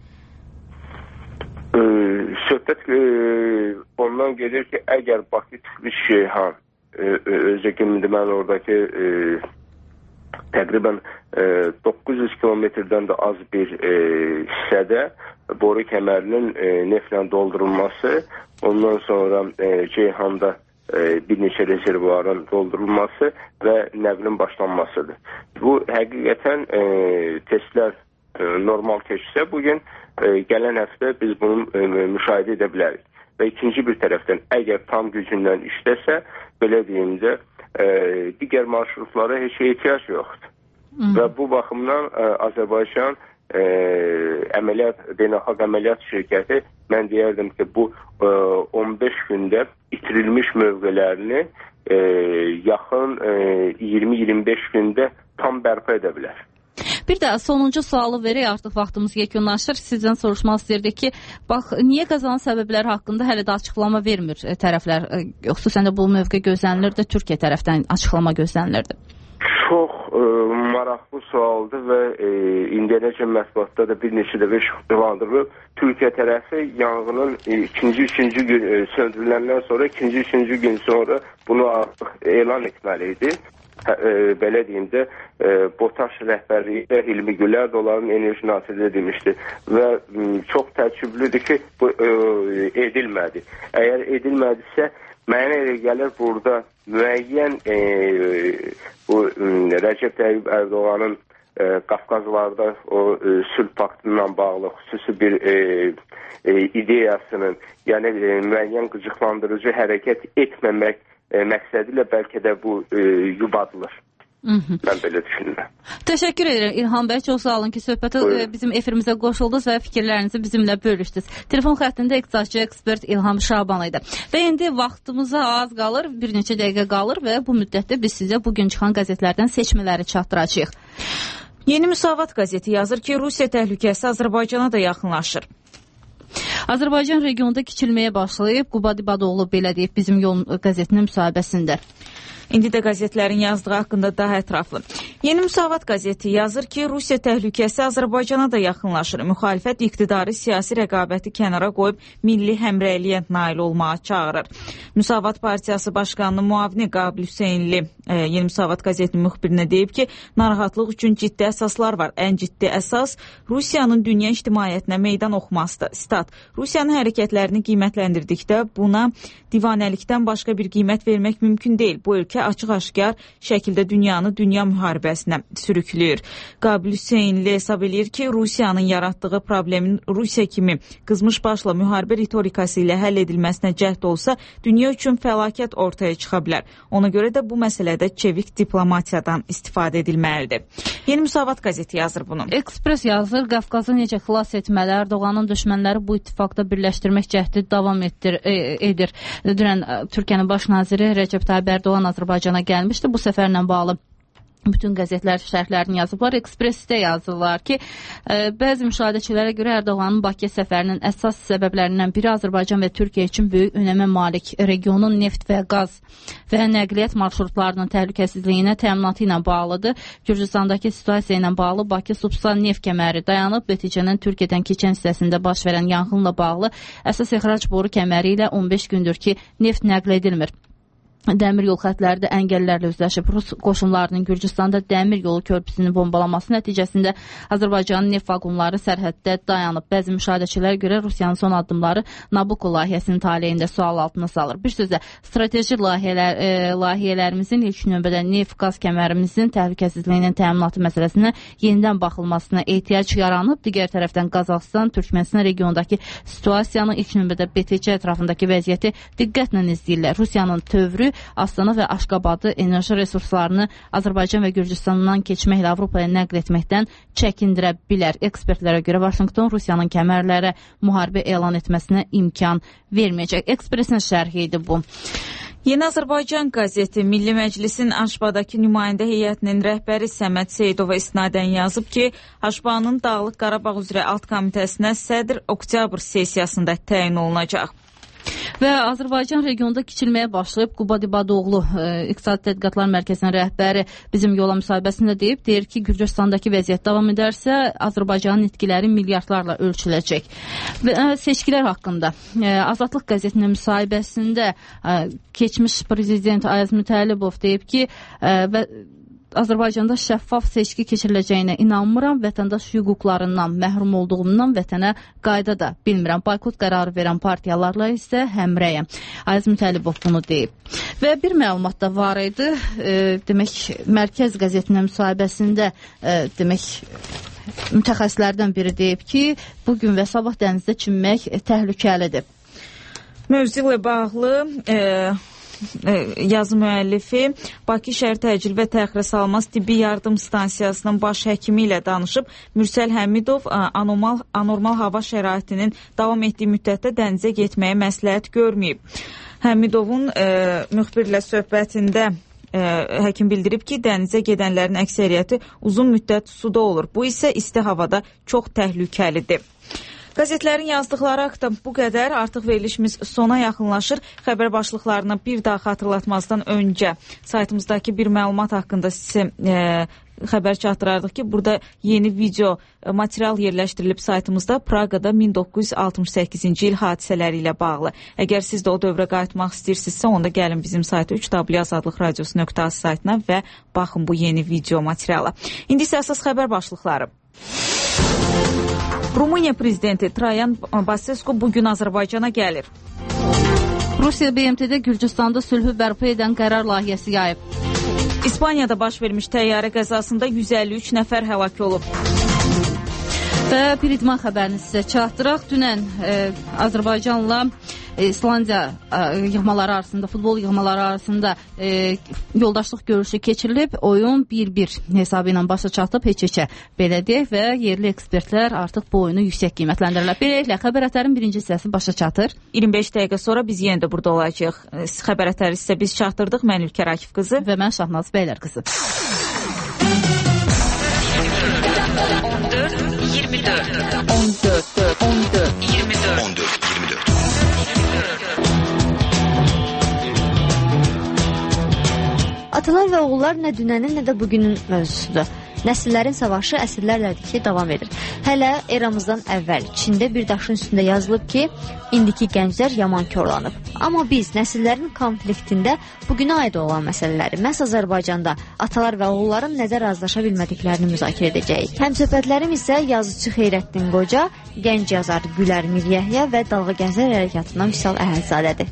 Söhbət ondan gedir ki, əgər Bakı-Tbilisi-Ceyhan özü kimi mən oradakı təqribən 900 kilometrdən də az bir hissədə boru kəmərinin neftlə doldurulması, ondan sonra Ceyhanda bir neçə rezervuarın doldurulması və nəqlin başlanmasıdır. Bu həqiqətən testlər normal keçsə, bugün gələn həftə biz bunu müşahidə edə bilərik. Və ikinci bir tərəfdən, əgər tam gücündən işləsə, belə deyimdə, digər marşrutlara heç ehtiyac yoxdur. Və bu baxımdan Azərbaycan beynəlxalq əməliyyat şirkəti, mən deyərdim ki, bu 15 gündə itirilmiş mövqələrini yaxın 20-25 gündə tam bərpa edə bilər.
Bir də sonuncu sualı verək, artıq vaxtımız yekunlaşır. Sizdən soruşmaq istəyirdik ki, bax, niyə qazanan səbəblər haqqında hələ də açıqlama vermir tərəflər? Xüsusən də bu mövqe gözlənilirdi, Türkiyə tərəfdən açıqlama gözlənilirdi.
Çox maraqlı sualdır və indiyəcə mətbuatda da bir neçə dəfə işıqlandırılıb. Türkiyə tərəfi yanğının ikinci gün söndürüləndən sonra, ikinci gün sonra bunu artıq elan etməli idi. Belə deyim də, BOTAŞ rəhbərliyi Hilmi Gülər onların enerji naziri demişdi və çox təəccüblüdür ki, bu edilmədi. Əgər edilmədisə, mənə elə gəlir burada müəyyən bu Rəcəb Tayyip Ərdoğanın Qafqazlarda o sülh paktından bağlı xüsusi bir ideyasının, yəni müəyyən qıcıqlandırıcı hərəkət etməmək məqsədilə bəlkə də bu yubadılır. Mən belə düşünürəm.
Təşəkkür edirəm İlham bəy, çox sağ olun ki, söhbətə bizim efirimizə qoşuldunuz və fikirlərinizi bizimlə bölüşdünüz. Telefon xəttində iqtisadçı ekspert İlham Şaban idi. Və indi vaxtımıza az qalır, bir neçə dəqiqə qalır və bu müddətdə biz sizə bugün çıxan qəzetlərdən seçmələri çatdıracağıq.
Yeni Müsavat qəzeti yazır ki, Rusiya təhlükəsi Azərbaycana da yaxınlaşır.
Azərbaycan regionda kiçilməyə başlayıb, Qubadi Badoğlu belə deyib bizim Yol qəzetinin müsahibəsində.
İndi də qəzetlərin yazdığı haqqında daha ətraflı. Yeni Müsavat qəzeti yazır ki, Rusiya təhlükəsi Azərbaycana da yaxınlaşır. Müxalifət iqtidarı siyasi rəqabəti kənara qoyub milli həmrəyliyə nail olmağa çağırır. Müsavat Partiyası Başqanının müavini Qabil Hüseynli Yeni Müsavat qəzetinin müxbirinə deyib ki, narahatlıq üçün ciddi əsaslar var. Ən ciddi əsas Rusiyanın dünya ictimaiyyətinə meydan oxumasıdır. Stat, Rusiyanın hərəkətlərini qiymətləndirdikdə buna divanəlikdən başqa bir qiymət vermək mümkün deyil. Bu ölkə açıq-aşkar şəkildə dünyanı dünya müharibəsinə sürükləyir. Qabil Hüseynli hesab edir ki, Rusiyanın yaratdığı problemin Rusiya kimi qızmış başla müharibə ritorikası ilə həll edilməsinə cəhd olsa, dünya üçün fəlakət ortaya çıxa bilər. Ona görə də bu məsələdə çevik diplomatiyadan istifadə edilməlidir. Yeni Müsavat qəzeti yazır bunu.
Ekspres yazır, Qafqazı necə xilas etmələr, Erdoğanın düşmənləri bu ittifaqda birləşdirmək cəhdi davam edir. Dünən Türkiyənin baş naziri Rəcəb Tayyip Erdoğan Azərbaycana gəlmişdi. Bu səfərlə bağlı bütün qəzetlər şərhlərini yazıblar. Ekspresdə yazırlar ki, bəzi müşahidəçilərə görə Erdoğanın Bakıya səfərinin əsas səbəblərindən biri Azərbaycan və Türkiyə üçün böyük önəmə malik regionun neft və qaz və nəqliyyat marşrutlarının təhlükəsizliyinə təminatı ilə bağlıdır. Gürcüstandakı situasiya ilə bağlı Bakı Subsan neft kəməri dayanıb. BTC-nin Türkiyədən keçən hissəsində baş verən yanğınla bağlı əsas ixrac boru kəməri ilə 15 gündür ki, neft nəql edilmir. Dəmir yol xətləri də əngəllərlə üzləşib. Rus qoşunlarının Gürcüstanda dəmir yolu körpüsünün bombalaması nəticəsində Azərbaycanın neft vaqonları sərhəddə dayanıb. Bəzi müşahidəçilərə görə Rusiyanın son addımları Nabucco layihəsinin taleyində sual altına salır. Bir sözlə, strateji layihələrimizin ilk növbədə neft qaz kəmərimizin təhlükəsizliyinin təminatı məsələsinə yenidən baxılmasına ehtiyac yaranıb. Digər tərəfdən Qazaxıstan, Türkmənistan regionundakı situasiyanın ilk növbədə BTC ətrafındakı vəziyyəti diqqətlə izləyirlər. Rusiyanın tövrü Astana və Aşqabadı enerji resurslarını Azərbaycan və Gürcüstandan keçməklə Avropaya nəql etməkdən çəkindirə bilər. Ekspertlərə görə Vaşinqton Rusiyanın kəmərlərə müharibə elan etməsinə imkan verməyəcək. Ekspresin şərhi idi bu.
Yeni Azərbaycan qəzeti Milli Məclisin Aşbadakı nümayəndə heyətinin rəhbəri Səməd Seyidova isnadən yazıb ki, Aşbanın Dağlıq Qarabağ üzrə alt komitəsinə sədr oktyabr sessiyasında təyin olunacaq.
Və Azərbaycan regionda kiçilməyə başlayıb. Qubadi Badoğlu İqtisadi Tədqiqatlar Mərkəzinin rəhbəri bizim Yola müsahibəsində deyir ki, Gürcüstandakı vəziyyət davam edərsə, Azərbaycanın itkiləri milyardlarla ölçüləcək. Və seçkilər haqqında Azadlıq qəzetinin müsahibəsində keçmiş prezident Ayaz Mütəllibov deyib ki, Azərbaycanda şəffaf seçki keçiriləcəyinə inanmıram, vətəndaş hüquqlarından məhrum olduğumdan vətənə qayda da bilmirəm. Boykot qərarı verən partiyalarla isə həmrəyəm. Ayaz Mütəllibov bunu deyib. Və bir məlumat da var idi. Demək, Mərkəz qəzetinin müsahibəsində mütəxəssislərdən biri deyib ki, bugün və sabah dənizdə çimmək təhlükəlidir.
Mövzu ilə bağlı yazı müəllifi Bakı Şəhər Təcil və Təxirəsalmaz Tibbi Yardım Stansiyasının baş həkimi ilə danışıb. Mürsəl Həmidov anormal hava şəraitinin davam etdiyi müddətdə dənizə getməyə məsləhət görməyib. Həmidovun müxbirlə söhbətində həkim bildirib ki, dənizə gedənlərin əksəriyyəti uzun müddət suda olur. Bu isə isti havada çox təhlükəlidir. Qəzetlərin yazdıqları haqqında bu qədər. Artıq verilişimiz sona yaxınlaşır. Xəbər başlıqlarına bir daha xatırlatmazdan öncə saytımızdakı bir məlumat haqqında sizə xəbər çatdırardıq ki, burada yeni video material yerləşdirilib saytımızda Praqada 1968-ci il hadisələri ilə bağlı. Əgər siz də o dövrə qayıtmaq istəyirsinizsə, onda gəlin bizim saytı 3w.azadlıqradiosu.az saytına və baxın bu yeni video materiala. İndi isə əsas xəbər başlıqları. Rumıniya prezidenti Trayan Basescu bugün Azərbaycana gəlir.
Rusiya BMT-də Gürcüstanda sülhü bərpa edən qərar layihəsi yayıb.
İspaniyada baş vermiş təyyarə qəzasında 153 nəfər həlak olub.
Və bir idman xəbərini sizə çatdıraq. Dünən Azərbaycanla İslandiya yığmaları arasında, futbol yığmaları arasında yoldaşlıq görüşü keçirilib. Oyun 1-1 hesabı ilə başa çatıb, heç-heçə belə deyək və yerli ekspertlər artıq bu oyunu yüksək qiymətləndirirlər. Beləliklə, xəbər ətərin birinci hissəsi başa çatır.
25 dəqiqə sonra biz yenə də burada olacağıq. Xəbər ətəri sizə biz çatdırdıq. Mən Ülkər Akif qızı
və mən Şahnaz Bəylər qızı.
14-24
Atalar və oğullar nə dünənin, nə də bugünün mövzusudur. Nəsillərin savaşı əsrlərlərdir ki, davam edir. Hələ eramızdan əvvəl Çində bir daşın üstündə yazılıb ki, indiki gənclər yaman korlanıb. Amma biz nəsillərin konfliktində bugünə aid olan məsələləri, məhz Azərbaycanda atalar və oğulların nədə razılaşa bilmədiklərini müzakirə edəcəyik. Həmsöhbətlərim isə yazıcı Xeyrəddin Qoca, gənc yazar Gülər Miryəhya və Dalğa Gənclər Hərəkatından Vüsal Əhəlzadədir.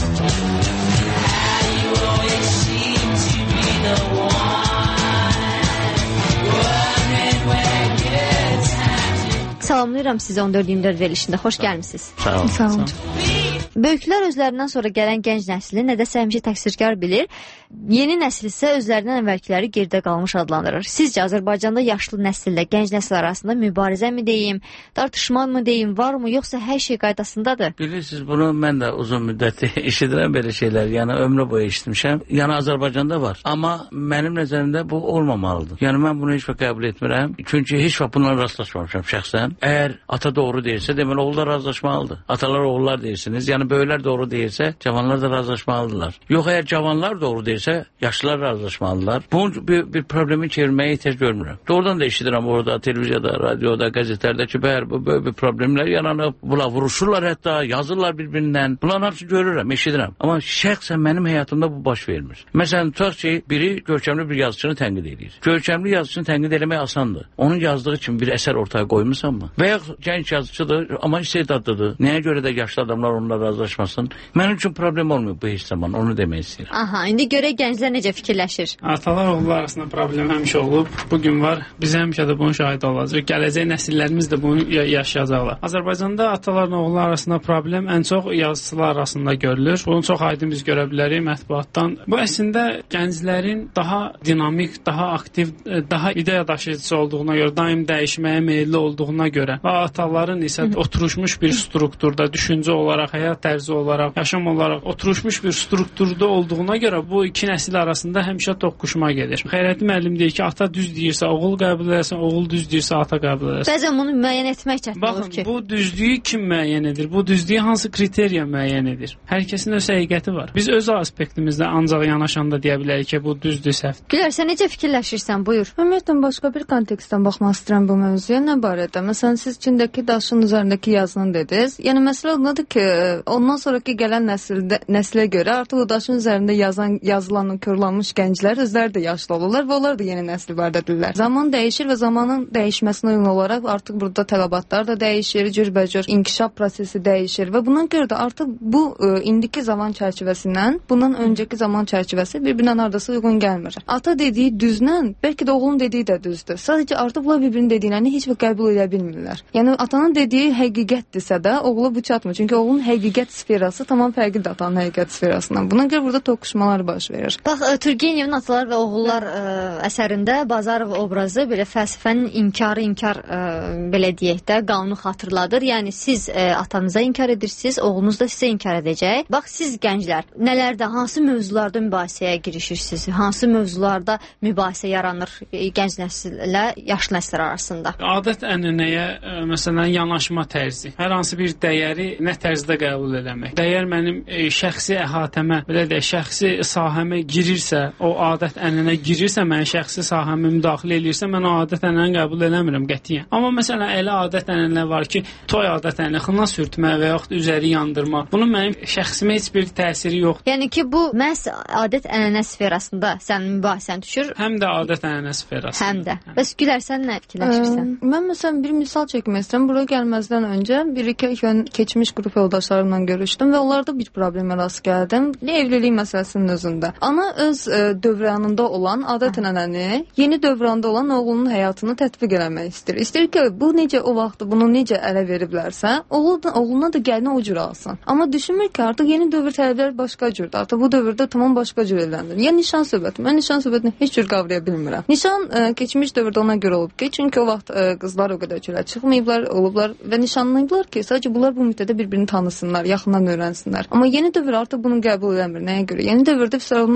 Salamlayıram sizi 14-24 verilişində. Xoş gəlmisiniz.
Sağ olun.
Böyüklər özlərindən sonra gələn gənc nəsli nədəsə həmişə təqsirkar bilir. Yeni nəsil isə özlərindən əvvəlkiləri geridə qalmış adlandırır. Sizcə Azərbaycanda yaşlı nəsillə gənc nəsil arasında mübarizə mi deyim, tartışma mı deyim, var mı, yoxsa hər şey qaydasındadır?
Bilirsiniz, bunu mən də uzun müddət eşidirəm belə şeylər. Yəni ömrü boyu eşitmişəm. Yəni Azərbaycanda var. Amma mənim nəzərimdə bu olmamalıdır. Yəni mən bunu heç vaxt qəbul etmirəm. Çünki heç vaxt bununla rastlaşmamışam şəxsən. Əgər ata doğru deyirsə, deməli oğullar razılaşmalıdır. Atalar oğullar deyirsiniz. Yəni böyüklər doğru deyirsə, cavanlar da razılaşmalıdırlar. Yox, əgər cavanlar doğru deyirsə, yaşlılar razılaşmalıdırlar. Bunun bir problemi çevirməyə ehtiyac görmürəm. Doğrudan da eşidirəm orada, televiziyada, radioda, qəzetlərdə ki, böyle bir problemlər yaranıb, bunlar vuruşurlar hətta, yazırlar bir-birindən. Bunların hamısını görürəm, eşidirəm. Amma şəxsən mənim həyatımda bu baş vermir. Məsələn, tutaq ki, biri görkəmli bir yazıçını tənqid edir. Görkəmli yazıçını tənqid eləmək asandır. Onun yazdığı kimi bir əsər ortaya qoymusanmı? Və ya gənc yazıcıdır, amma istedadlıdır. Nəyə görə də yaşlı adamlar onunla razılaşmasın? Mənim üçün problem olmuyor bu heç zaman, onu demək istəyirəm.
Aha, indi görək gənclər necə fikirləşir?
Atalar oğullar arasında problem həmişə olub, bugün var. Biz həmişə də bunun şahidi olacağıq. Gələcək nəsillərimiz də bunu yaşayacaqlar. Azərbaycanda atalarla oğullar arasında problem ən çox yazıçılar arasında görülür. Bunu çox aydın biz görə bilərik mətbuatdan. Bu əslində gənclərin daha dinamik, daha aktiv, daha ideya daşıyıcısı olduğuna görə, daim dəyişməyə meyilli olduğuna görə və ataların isə oturmuş bir strukturda, düşüncə olaraq, həyat tərzi olaraq, yaşam olaraq oturmuş bir strukturda olduğuna görə bu iki nəsil arasında həmişə toqquşma gedir. Xeyrəddin müəllim deyir ki, ata düz deyirsə oğul qəbul edəsən, oğul düz deyirsə ata qəbul edəsən.
Bəzən bunu müəyyən etmək çətin olur ki.
Baxın, bu düzlüyü kim müəyyən edir? Bu düzlüyü hansı kriteriya müəyyən edir? Hər kəsin öz həqiqəti var. Biz öz aspektimizdə ancaq yanaşanda deyə bilərik ki, bu düzdür, səhvdir.
Gülər, sən necə fikirləşirsən? Buyur.
Ümumiyyətlə başqa bir kontekstdən baxmaq istəyirəm bu mövzuya. Nə barədə? Məsələn, siz Çindəki daşın üzərindəki yazını dediniz. Yəni məsələ ondadır ki, ondan sonraki gələn nəslə görə artıq o daşın üzərində yazılan körlanmış gənclər özləri də yaşlı olurlar və onlar da yeni nəsli barədə. Zaman dəyişir və zamanın dəyişməsinə uyğun olaraq artıq burada tələbatlar da dəyişir, cürbəcür inkişaf prosesi dəyişir və buna görə də artıq bu indiki zaman çərçivəsindən bundan öncəki zaman çərçivəsi bir-birindən hardasa uyğun gəlmir. Ata dediyi düzlə, bəlkə də oğlun dediyi də düzdür. Sadəcə artıq bunlar bir-birinin dediklərini heç vaxt qəbul edə bilmirlər. Yəni atanın dediyi həqiqətdirsə də oğula bu çatmır. Çünki oğlun həqiqət sferası tamam fərqlidir atanın həqiqət sferasından. Buna görə burada toqquşmalar baş verir.
Bax, Turgenevin Atalar və Oğullar əsərində Bazarov obrazı belə fəlsəfənin inkar belə deyək də qanunu xatırladır. Yəni siz atanıza inkar edirsiniz, oğlunuz da sizə inkar edəcək. Bax, siz gənclər nələrdə, hansı mövzularda mübahisəyə girişirsiniz? Hansı mövzularda mübahisə yaranır gənc nəsillə yaşlı nəslər arasında?
Adət-ənənəyə məsələn yanaşma tərzi. Hər hansı bir dəyəri nə tərzdə qəbul eləmək. Dəyər mənim şəxsi əhatəmə, belə deyək, şəxsi sahəmə girirsə, o adət-ənənə girirsə, mənim şəxsi sahəmə müdaxilə edirsə, mən o adət-ənənəni qəbul eləmirəm qətiyyən. Amma məsələn elə adət-ənənələr var ki, toy adət-ənənə xına sürtmə və yaxud üzəri yandırma. Bunun mənim şəxsimə heç bir təsiri yoxdur.
Yəni ki, bu məhz adət-ənənə sferasında sənin mübahisən düşür.
Həm də adət-ənənə sferasında.
Həm də. Bəs Gülər, sən nə fikirləşirsən?
Mən məsələn bir misal çəkmək istəyirəm. Bura gəlməzdən öncə bir-iki keçmiş qrup yoldaşlarımla görüşdüm və onlarda bir problemə rast gəldim. Evlilik məsələsinin özündə. Ana öz dövranında olan adət-ənənəni yeni dövranda olan oğlunun həyatını tətbiq eləmək istəyir. İstəyir ki, bu necə o vaxt bunu necə ələ veriblərsə, oğluna da gəlini o cür alsın. Amma düşünmür ki, artıq yeni dövr tələbləri başqa cürdür. Artıq bu dövrdə tamam başqa cür evlənir. Ya nişan söhbəti. Mən nişan söhbətini heç cür qavraya bilmirəm. Nişan keçmiş dövrdə ona görə olub ki, çünki o vaxt qızlar o qədər çölə çıxmayıblar, olublar və nişanlayıblar ki, sadəcə bunlar bu müddətdə bir-birini tanısınlar, yaxından öyrənsinlər. Amma yeni dövr artıq bunu qəbul edəmir. Nəyə görə? Yeni dövrdə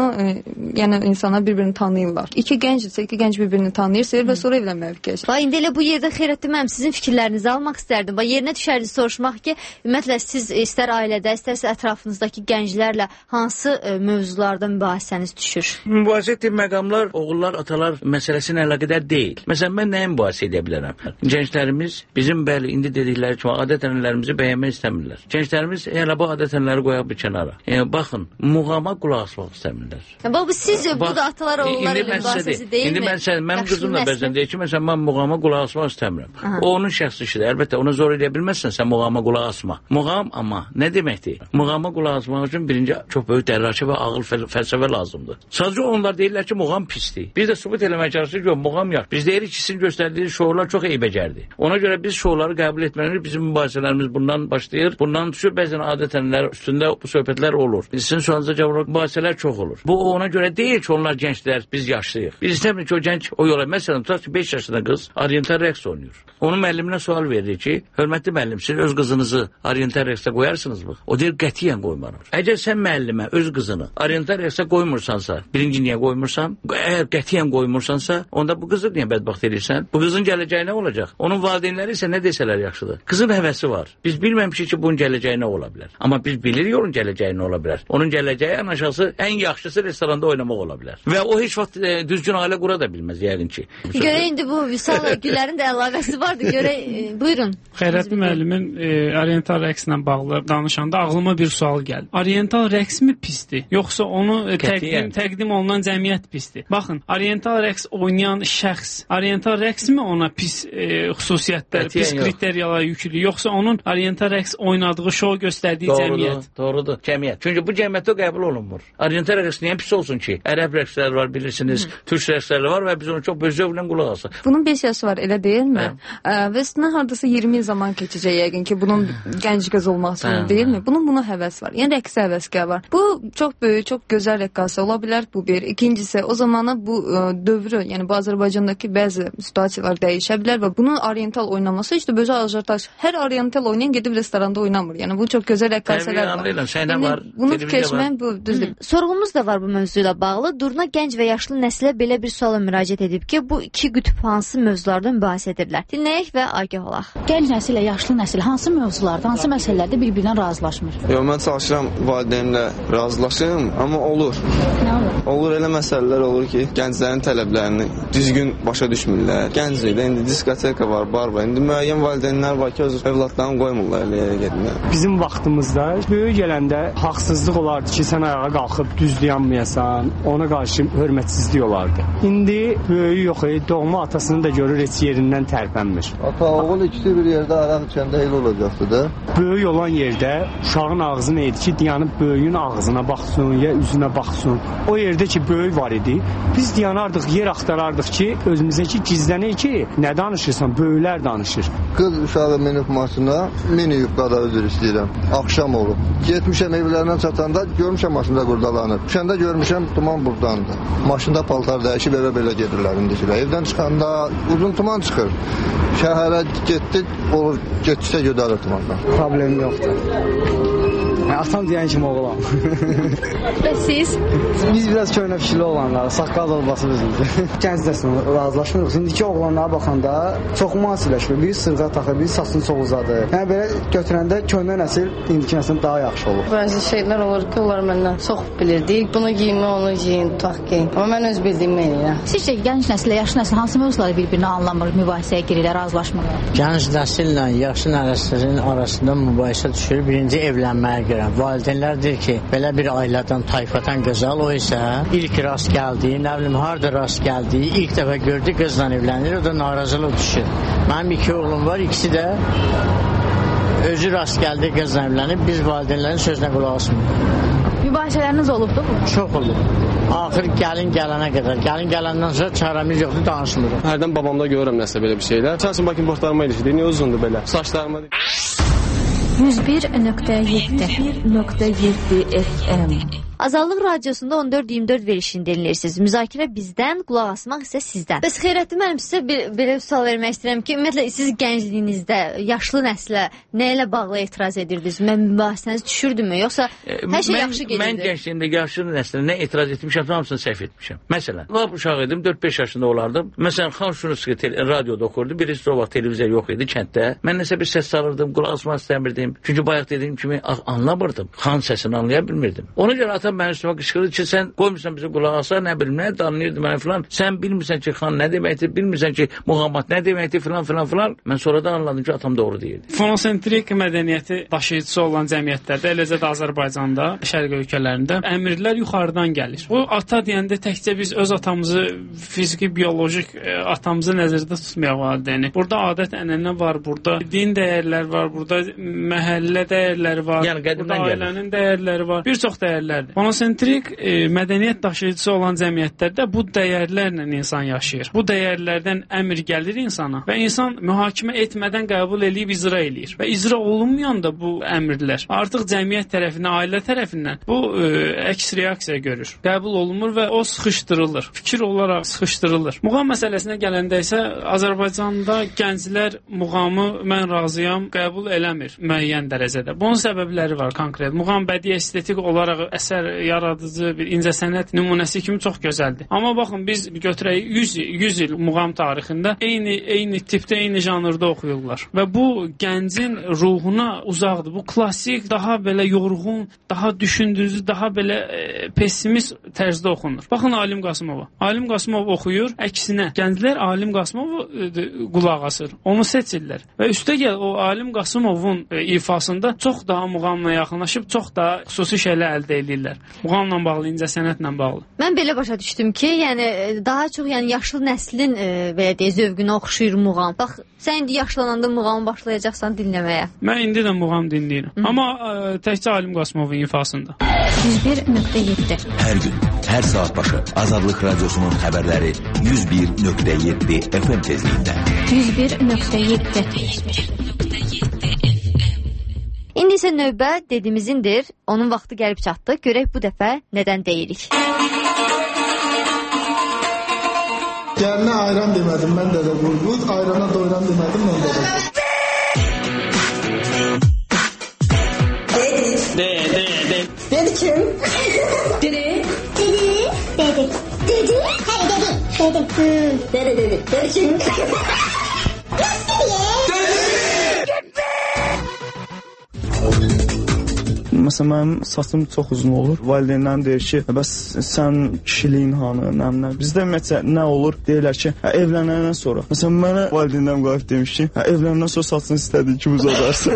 yəni insanlar bir-birini tanıyırlar. İki gənc bir-birini tanıyır, sevir və sonra evlənməyə fikirləşir.
Bax, indi elə bu yerdə Xeyrəddin müəllim sizin fikirlərinizi almaq istərdim. Bax, yerinə düşərdi soruşmaq ki, ümumiyyətlə siz istər ailədə, istərsə ətrafınızdakı gənclərlə hansı mövzularda mübahisəniz düşür?
Mübahisə etdiyim məqamlar oğullar, atalar məsələsinə əlaqədar deyil. Məsələn, mən nəyə mübahisə edə bilərəm? Gənclərimiz bizim bəli indi dedikləri kimi adət-ənənələrimizi bəyənmək istəmirlər. Gənclərimiz elə bu adət-ənənələri qoyaq bir kənara. Baxın, muğama qulaq asmaq istəmirlər.
Bax, sizcə bu da atalar oğullar ilə mübahisəsi deyilmi?
İndi mənim qızım da bəzən deyir ki, məsələn, mən muğama qulaq asmaq istəmirəm. O onun şəxsi işidir. Əlbəttə, ona zor edə bilməzsən, sən muğama qulaq asma. Muğam amma nə deməkdir? Muğama qulaq asmaq üçün birinci çox böyük dərrakə və ağıl fəlsəfə lazımdır. Sadəcə onlar deyirlər ki, muğam pisdir. Biz də sübut eləmək çalışırıq ki, muğam yaxşı. Biz deyirik ki, sizin göstərdiyi şourlar çox eybəcərdir. Ona görə biz şourları qəbul etməliyik. Bizim mübahisələrimiz bundan başlayır. Bundan düşür, bəzən adət-ənənələr üstündə bu söhbətlər olur. Sizin sualınıza cavab olaraq mübahisələr çox olur. Bu ona görə deyil ki, onlar gənclər, biz yaşlıyıq. Biz istəmirik ki, o gənc o yola. Məsələn, tutaq ki, 5 yaşında qız oriental rəqs oynayır. Onun müəlliminə sual verir ki, hörmətli müəllim, siz öz qızınızı oriental rəqsə qoyarsınızmı? O deyir, qətiyyən qoymaram. Əgər sən müəllimə öz qızını oriental rəqsə qoymursansa, birinci niyə qoymursan? Əgər qətiyyən qoymursansa, onda bu qızı niyə bədbəxt edirsən? Bu qızın gələcəyi nə olacaq? Onun valideynləri isə nə desələr yaxşıdır. Qızın həvəsi var. Biz bilməmişik ki, bunun gələcəyi nə ola bilər. Amma biz bilirik onun gələcəyi nə ola bilər. Onun gələcəyi ən aşağısı, ən yaxşısı restoranda oynamaq ola bilər. Və o heç vaxt düzgün ailə qura da bilməz yəqin ki.
Görə indi bu Vüsal Güllərin də əlavəsi vardı. Görə buyurun.
Xeyrəddin müəllimin oriental rəqslə bağlı danışanda ağlıma bir sual gəldi. Oriental rəqsmi pisdir, yoxsa onu təqdim olunan cəmiyyət pisdir? Baxın, oriental rəqs oynayan şəxs oriental rəqsmi ona pis xüsusiyyətlər, pis kriteriyalar yüklü, yoxsa onun oriental rəqs oynadığı şou göstərdiyi cəmiyyət?
Doğrudur, cəmiyyət. Çünki bu cəmiyyətdə qəbul olunmur. Oriental rəqs niyə pis olsun ki? Ərəb rəqsləri var, bilirsiniz, türk rəqsləri var və biz onu çox böyük zövqlə qulaq asırıq.
Bunun 5 yaşı var, elə deyilmi? Və üstünə hardasa 20 il zaman keçəcək yəqin ki, bunun gənc qız olması deyilmi? Bunun buna həvəs var. Yəni rəqsə həvəskar var. Bu çox böyük, çox gözəl rəqqasə ola bilər, bu bir. İkincisi, o zamana bu dövrü, yəni bu Azərbaycandakı bəzi situasiyalar dəyişə bilər və bunun oriental oynaması işte böyle ajortaj. Hər oriental oynayan gedib restoranda oynamır. Yəni bu çox gözəl rəqqasələr var. Bunu fikirləşmək bu düzdür.
Sorğumuz da var bu mövzuyla bağlı. Durna gənc və yaşlı nəslə belə bir suala müraciət edib ki, bu iki qütb hansı mövzularda mübahisə edirlər? Dinləyək və agah olaq.
Gənc nəsil ilə yaşlı nəsil hansı mövzularda, hansı məsələlərdə bir-birindən razılaşmır?
Mən çalışıram valideynlə razılaşım, amma olur.
Nə olur?
Olur elə məsələlər olur ki, gənclərin tələblərini düzgün başa düşmürlər. Gənc ilə indi diskoteka var, bar var. İndi müəyyən valideynlər var ki, öz övladlarını qoymurlar eləyə getməyə.
Bizim vaxtımızda böyük gələndə haqsızlıq olardı ki, sən ayağa qalxıb düz dayanmayasan, ona qarşı hörmətsizlik olardı. İndi böyük yox, doğma atasını da görür heç yerindən tərpənmir.
Ata, oğul ikisi bir yerdə araq içəndə elə olacaqdı da.
Böyük olan yerdə uşağın ağzı neydi ki, dayanıb böyüyün ağzına baxsın, ya üzünə baxsın. O yerdə ki, böyük var idi, biz dayanardıq, yer axtarardıq ki, özümüzə ki, gizlənək ki, nə danışırsan, böyüklər danışır.
Qız uşağı minib maşına, minib qada üzr istəyirəm. Axşam olub. Getmişəm evlərindən çatanda, görmüşəm maşında qurdalanır. Düşəndə görmüşəm, duman burdandır. Maşında paltar dəyişib evə belə gedirlər indikilər. Evdən çıxanda uzun tuman çıxır. Şəhərə getdik, olur, getsə gödərir tumanlar.
Problem yoxdur. Atam deyən kimi oğulam.
Və siz?
Biz biraz köhnə fikirli olanlar, saqqal olması bizimdir. Gənc dəstinə razılaşmırıq. İndiki oğlanlara baxanda çox müasirləşmir. Bir sırğa taxır, bir saçını çox uzadır. Yəni belə götürəndə köhnə nəsil indiki nəsil daha yaxşı olur.
Bəzi şeylər olur ki, onlar məndən çox bilirdik. Bunu giyinmə, onu giyin, tutaq giyin. Amma mən öz bildiyimi eləyirəm.
Sizcə gənc nəsillə yaşlı nəsil hansı mövzuları bir-birini anlamır, mübahisəyə girirlər, razılaşmırlar?
Gənc nəsillə yaşlı nəsilin arasında mübahisə düşür. Birinci evlənməyə görə. Valideynlər deyir ki, belə bir ailədən, tayfadan gözəl, o isə ilk rast gəldiyi, nə bilim, harada rast gəldiyi, ilk dəfə gördü qızla evlənir, o da narazılıq düşür. Mənim 2 oğlum var, ikisi də Özü rast gəldi, gözləmlənib, biz valideynlərin sözünə qulaq asmırıq.
Mübahisələriniz olubdu mu?
Çox olub. Axır gəlin gələnə qədər. Gəlin gələndən sonra çarəmiz yoxdur, danışmırıq.
Hərdən babamda görürəm nəsə belə bir şeylər. Çarşın bakın bortlarıma ilişdi. Niyə uzundur belə? Saçlarıma
101.7 FM. Azadlıq Radiosunda 14-24 verilişini dinləyirsiniz. Müzakirə bizdən, qulaq asmaq isə sizdən. Bəs Xeyrəddin müəllim, sizə belə sual vermək istəyirəm ki, ümumiyyətlə siz gəncliyinizdə yaşlı nəslə nə ilə bağlı etiraz edirdiniz? Mübahisəniz düşürdümü? Yoxsa hər şey yaxşı gedirdi?
Mən gəncliyimdə yaşlı nəslə nə etiraz etmişəm, hamısını səhv etmişəm. Məsələn, lap uşaq idim, 4-5 yaşında olardım. Məsələn, Xan Şunuski radioda oxurdu. Birisi o vaxt televizor yox idi kənddə. Mən nəsə bir səs salırdım, qulaq asmaq istəmirdim. Çünki bayaq dediyim kimi anlamırdım. Xan səsini anlaya bilmirdim. Ona görə atam mənim üstümə qışqırdı ki, sən qoymursan bizi qulaq asa, nə bilim, nə danlayırdı mənə filan. Sən bilmirsən ki, xan nə deməkdir, bilmirsən ki, muğamat nə deməkdir filan. Mən sonradan anladım ki, atam doğru deyirdi.
Fonosentrik mədəniyyəti daşıyıcısı olan cəmiyyətlərdə, eləcə də Azərbaycanda, şərq ölkələrində əmrlər yuxarıdan gəlir. Bu ata deyəndə təkcə biz öz atamızı, fiziki, biolojik atamızı nəzərdə tutmayaq valideyni. Burada adət-ənənə var, burada din dəyərlər var, burada məhəllə dəyərləri var,
yəni,
burada ailənin dəyərləri var, bir çox dəyərlərdir. Monosentrik mədəniyyət daşıyıcısı olan cəmiyyətlərdə bu dəyərlərlə insan yaşayır. Bu dəyərlərdən əmr gəlir insana və insan mühakimə etmədən qəbul eləyib icra eləyir. Və icra olunmayanda bu əmrlər artıq cəmiyyət tərəfindən, ailə tərəfindən bu əks reaksiya görür. Qəbul olunmur və o sıxışdırılır. Fikir olaraq sıxışdırılır. Muğam məsələsinə gələndə isə Azərbaycanda gənclər muğamı mən razıyam qəbul eləmir müəyyən dərəcədə. Bunun səbəbləri var konkret. Muğam bədii estetik olaraq əsər yaradıcı bir incəsənət nümunəsi kimi çox gözəldir. Amma baxın biz götürək 100 il muğam tarixində eyni tipdə, eyni janrda oxuyurlar. Və bu gəncin ruhuna uzaqdır. Bu klassik, daha belə yorğun, daha düşündürücü, daha belə pessimist tərzdə oxunur. Baxın Alim Qasımova. Alim Qasımov oxuyur, əksinə gənclər Alim Qasımovu qulaq asır. Onu seçirlər. Və üstəgəl o Alim Qasımovun ifasında çox daha muğamla yaxınlaşıb, çox daha xüsusi şeylər əldə edirlər. Muğamla bağlı, incəsənətlə bağlı.
Mən belə başa düşdüm ki, yəni daha çox yaşlı nəslin belə deyə zövqünə oxşuyur muğam. Bax, sən indi yaşlananda muğamı başlayacaqsan dinləməyə.
Mən indi də muğam dinləyirəm. Amma təkcə Alim Qasımovun ifasında.
101.7
Hər gün, hər saat başı Azadlıq Radiosunun xəbərləri 101.7 FM tezliyində.
101.7 İndi isə növbə dediyimizindir. Onun vaxtı gəlib çatdı. Görək bu dəfə nədən deyirik.
Gəlinə ayran demədim, mən də vurğuz. Ayrana doyran demədim, mən də vurğuz.
Dedi kim? Dedi. Dedi kim?
Məsələn, mənim saçım çox uzun olur. Valideynlərim deyir ki, bəs sən kişiliyin hanı, nə? Bizdə ümumiyyətlə nə olur? Deyirlər ki, evlənəndən sonra. Məsələn, mənə valideynlərim qalib demiş ki, evlənəndən sonra saçını istədiyin kimi uzadarsan.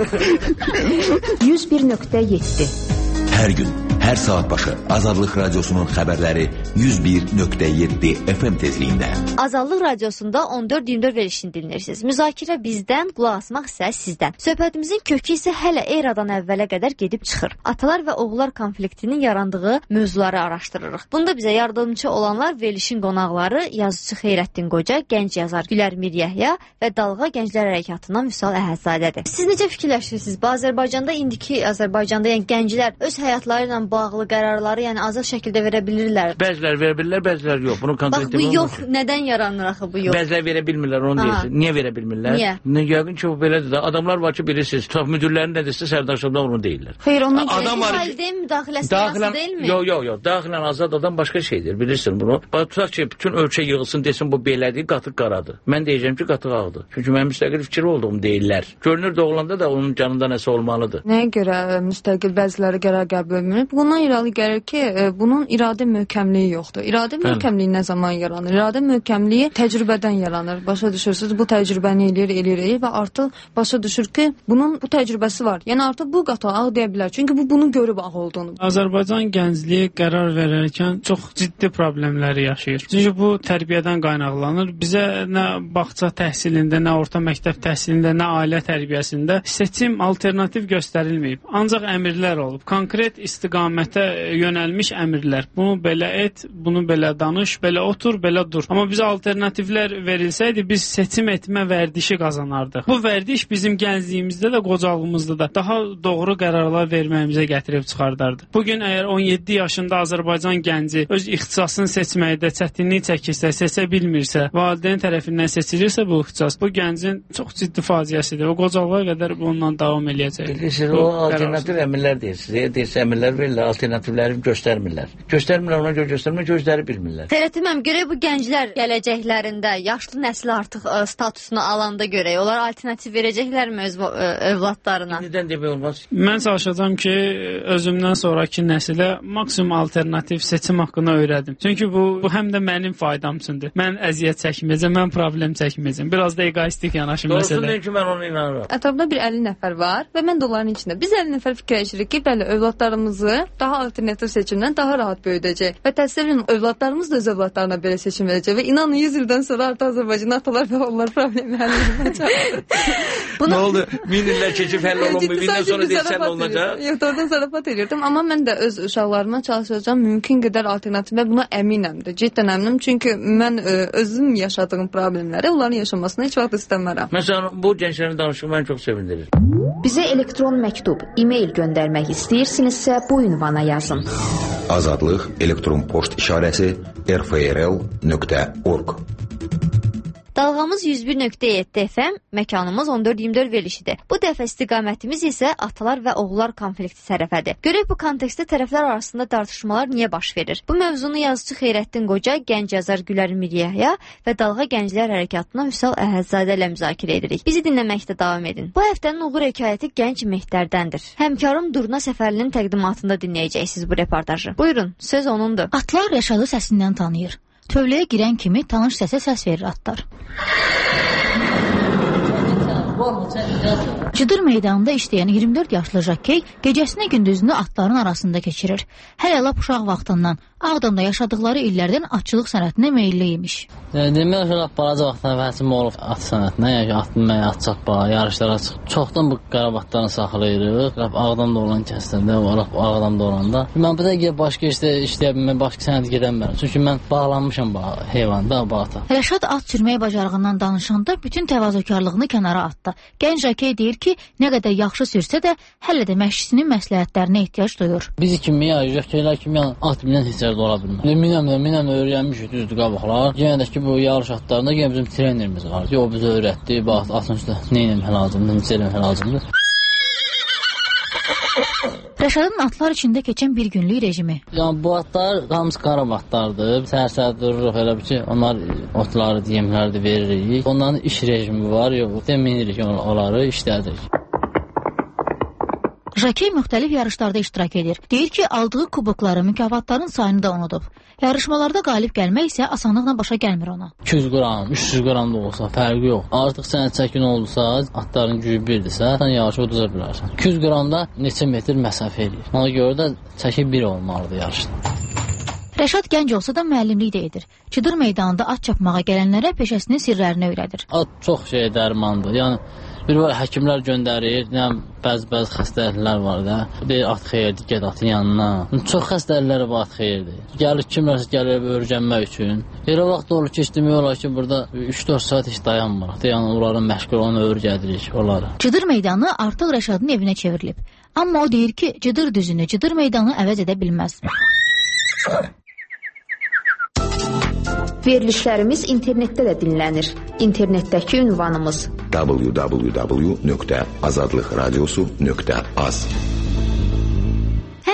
101.7
Hər gün, hər saat başı Azadlıq Radiosunun xəbərləri 101.7 FM tezliyində.
Azadlıq Radiosunda 14-24 verilişini dinləyirsiniz. Müzakirə bizdən, qulaq asmaq isə sizdən. Söhbətimizin kökü isə hələ eradan əvvələ qədər gedib çıxır. Atalar və oğullar konfliktinin yarandığı mövzuları araşdırırıq. Bunda bizə yardımcı olanlar verilişin qonaqları yazıcı Xeyrəddin Qoca, gənc yazar Gülər Miryəhya və Dalğa Gənclər Hərəkatından Vüsal Əhədzadədir. Siz necə fikirləşirsiniz? Azərbaycanda indiki Azərbaycanda yəni gənclər öz həyatları ilə bağlı qərarları yəni azad şəkildə verə bilirlər.
Bəzilər verə bilirlər, bəzilər yox. Bunun konkret
bu yox, nədən yaranır axı bu yox?
Bəzilər verə bilmirlər, onu deyirsən. Niyə verə bilmirlər?
Niyə?
Yəqin ki, belədir də. Adamlar var ki, bilirsiniz, tutaq müdürlərin nə desə sərdaşlarından onu deyirlər.
Xeyr, onun valideyn müdaxiləsi deyilmi?
Yox. Daxilən azad adam başqa şeydir, bilirsən bunu. Tutaq ki, bütün ölçə yığılsın desin bu belədir, qatıq qaradır. Mən deyəcəm ki, qatıq ağdır. Çünki mənim müstəqil fikri olduğum deyirlər. Görünür doğulanda da onun canında nəsə olmalıdır.
Nəyə görə müstəqil bəziləri qərar qəbul etmir? Bu bundan irəli gəlir ki, bunun iradə möhkəmliyi yoxdur. İradə möhkəmliyi nə zaman yaranır? İradə möhkəmliyi təcrübədən yaranır. Başa düşürsünüz, bu təcrübəni eləyir və artıq başa düşür ki, bunun bu təcrübəsi var. Yəni artıq bu qata ağ deyə bilər. Çünki bu bunu görüb ağ olduğunu.
Azərbaycan gəncliyi qərar verərkən çox ciddi problemləri yaşayır. Çünki bu tərbiyədən qaynaqlanır. Bizə nə bağça təhsilində, nə orta məktəb təhsilində, nə ailə tərbiyəsində seçim alternativ göstərilməyib. Ancaq əmrlər olub. Konkret istiqamətə yönəlmiş əmrlər. Bunu belə et, bunu belə danış, belə otur, belə dur. Amma bizə alternativlər verilsəydi, biz seçim etmə vərdişi qazanardıq. Bu vərdiş bizim gəncliyimizdə də, qocalığımızda da daha doğru qərarlar verməyimizə gətirib çıxardardı. Bugün əgər 17 yaşında Azərbaycan gənci öz ixtisasını seçməkdə çətinlik çəkirsə, seçə bilmirsə, valideyn tərəfindən seçilirsə bu ixtisas, bu gəncin çox ciddi faciəsidir. O qocalığa qədər bununla davam eləyəcək.
Bilirsiniz, o alternativ əmrlər deyir. Deyirsə əmrlər verirlər, alternativləri göstərmirlər. Göstərmirlər, ona görə göstərmir, gözləri bilmirlər.
Tərətiməm, görək bu gənclər gələcəklərində yaşlı nəsil artıq statusunu alanda görək, onlar alternativ verəcəklərmi öz övladlarına?
İndidən demək olmaz.
Mən çalışacağam ki, özümdən sonraki nəsilə maksimum alternativ seçim haqqını öyrədim. Çünki bu həm də mənim faydam üçündür. Mən əziyyət çəkməyəcəm, mən problem çəkməyəcəm. Biraz da egoistik yanaşım məsələ.
Doğrusu deyil ki, mən onu inanıram.
Ətrafda bir 50 nəfər var və mən də onların içində. Biz 50 nəfər fikirləşirik ki, bəli, övladlarımızı daha alternativ seçimdən daha rahat böyüdəcək. Və təsəvvürün, övladlarımız da öz övladlarına belə seçim verəcək və inanın 100 ildən sonra artıq Azərbaycan atalar və onlar problemi həll edəcək.
Nə oldu? 1000 illər keçib həll olunmuyor. 1000 ildən sonra deyilsən olunacaq.
Yox, oradan zarafat edirdim. Amma mən də öz uşaqlarıma çalışacağam mümkün qədər alternativ və buna əminəmdir. Ciddən əminəm. Çünki mən özüm yaşadığım problemləri onların yaşamasını heç vaxt istəmərəm.
Məsələn, bu gənclərin danışığı məni çox sevindirir.
Bizə elektron məktub, e-mail göndərmək istəyirsinizsə bu ünvana yazın.
Azadlıq elektron poçt işarəsi rfrl.org.
Dalğamız 101.7 FM, məkanımız 14-24 verilişidir. Bu dəfə istiqamətimiz isə atalar və oğullar konflikti tərəfədir. Görək bu kontekstdə tərəflər arasında tartışmalar niyə baş verir? Bu mövzunu yazıcı Xeyrəddin Qoca, gənc yazar Gülər Miryəhya və Dalğa Gənclər Hərəkatına Vüsal Əhədzadə ilə müzakirə edirik. Bizi dinləməkdə davam edin. Bu həftənin uğur hekayəti gənc Mehdərdəndir. Həmkarım Durna Səfərlinin təqdimatında dinləyəcəksiniz bu reportajı. Buyurun, söz onundur.
Atlar Rəşadı səsindən tanıyır. Tövləyə girən kimi tanış səsə səs verir atlar. Cıdır meydanında işləyən 24 yaşlı Jakey gecəsini gündüzünü atların arasında keçirir. Hələ lap uşaq vaxtından Ağdamda yaşadıkları illərdən atçılıq sənətinə meyilli imiş.
Demək olar balaca vaxtdan vəsim olub at sənətinə, yəni atın mənə at çapba, yarışlara çıxıb. Çoxdan bu qarabatlarını saxlayırıq. Ağdamda olan kəslərdə, Ağdamda olanda. Mən bir də başqa işləyə bilməm, başqa sənət gedəmərəm. Çünki mən bağlanmışam heyvanda, bu ata.
Rəşad at sürmək bacarığından danışanda bütün təvazökarlığını kənara atdı. Gənc Jakey deyir ki, nə qədər yaxşı sürsə də hələ də məşqçisinin məsləhətlərinə ehtiyac duyur.
Biz kimi, Jakeylər kimi at bilən heç yerdə ola bilmir. Minəmlə öyrənmişik düzdür qabaqlar. Yenə də ki, bu yarış atlarında yenə bizim trenerimiz var. O bizə öyrətdi, bax, atın üstə nə eləmək lazımdır, necə eləmək lazımdır.
Rəşadın atlar içində keçən bir günlük rejimi.
Yəni bu atlar hamısı qarab atlardır. Səhər-səhər dururuq elə bir ki, onlar otları, yemləri veririk. Onların iş rejimi var, yox, deminirik onları işlədirik.
Jakey müxtəlif yarışlarda iştirak edir. Deyir ki, aldığı kubokları, mükafatların sayını da unudub. Yarışmalarda qalib gəlmək isə asanlıqla başa gəlmir ona.
200 qram, 300 qram da olsa fərqi yox. Artıq sənə çəkin oldusa, atların gücü birdirsə, sən yarışı uduza bilərsən. 200 qramda neçə metr məsafə edir. Ona görə də çəki bir olmalıdır yarışda.
Rəşad gənc olsa da müəllimlik də edir. Cıdır meydanında at çapmağa gələnlərə peşəsinin sirlərini öyrədir.
At çox dərmandır. Yəni bir var həkimlər göndərir, bəzi xəstəliklər var da. Deyir at xeyirdir, get atın yanına. Çox xəstəliklər var, at xeyirdir. Gəlir kimlərsə gəlir öyrənmək üçün. Elə vaxt olur ki, demək olar ki, burada 3-4 saat heç dayanmırıq. Yəni onların məşğul onu öyrədirik onları.
Cıdır meydanı artıq Rəşadın evinə çevrilib. Amma o deyir ki, Cıdır düzünü, Cıdır meydanı əvəz edə bilməz.
Verilişlərimiz internetdə də dinlənir. İnternetdəki ünvanımız
www.azadlıqradiosu.az.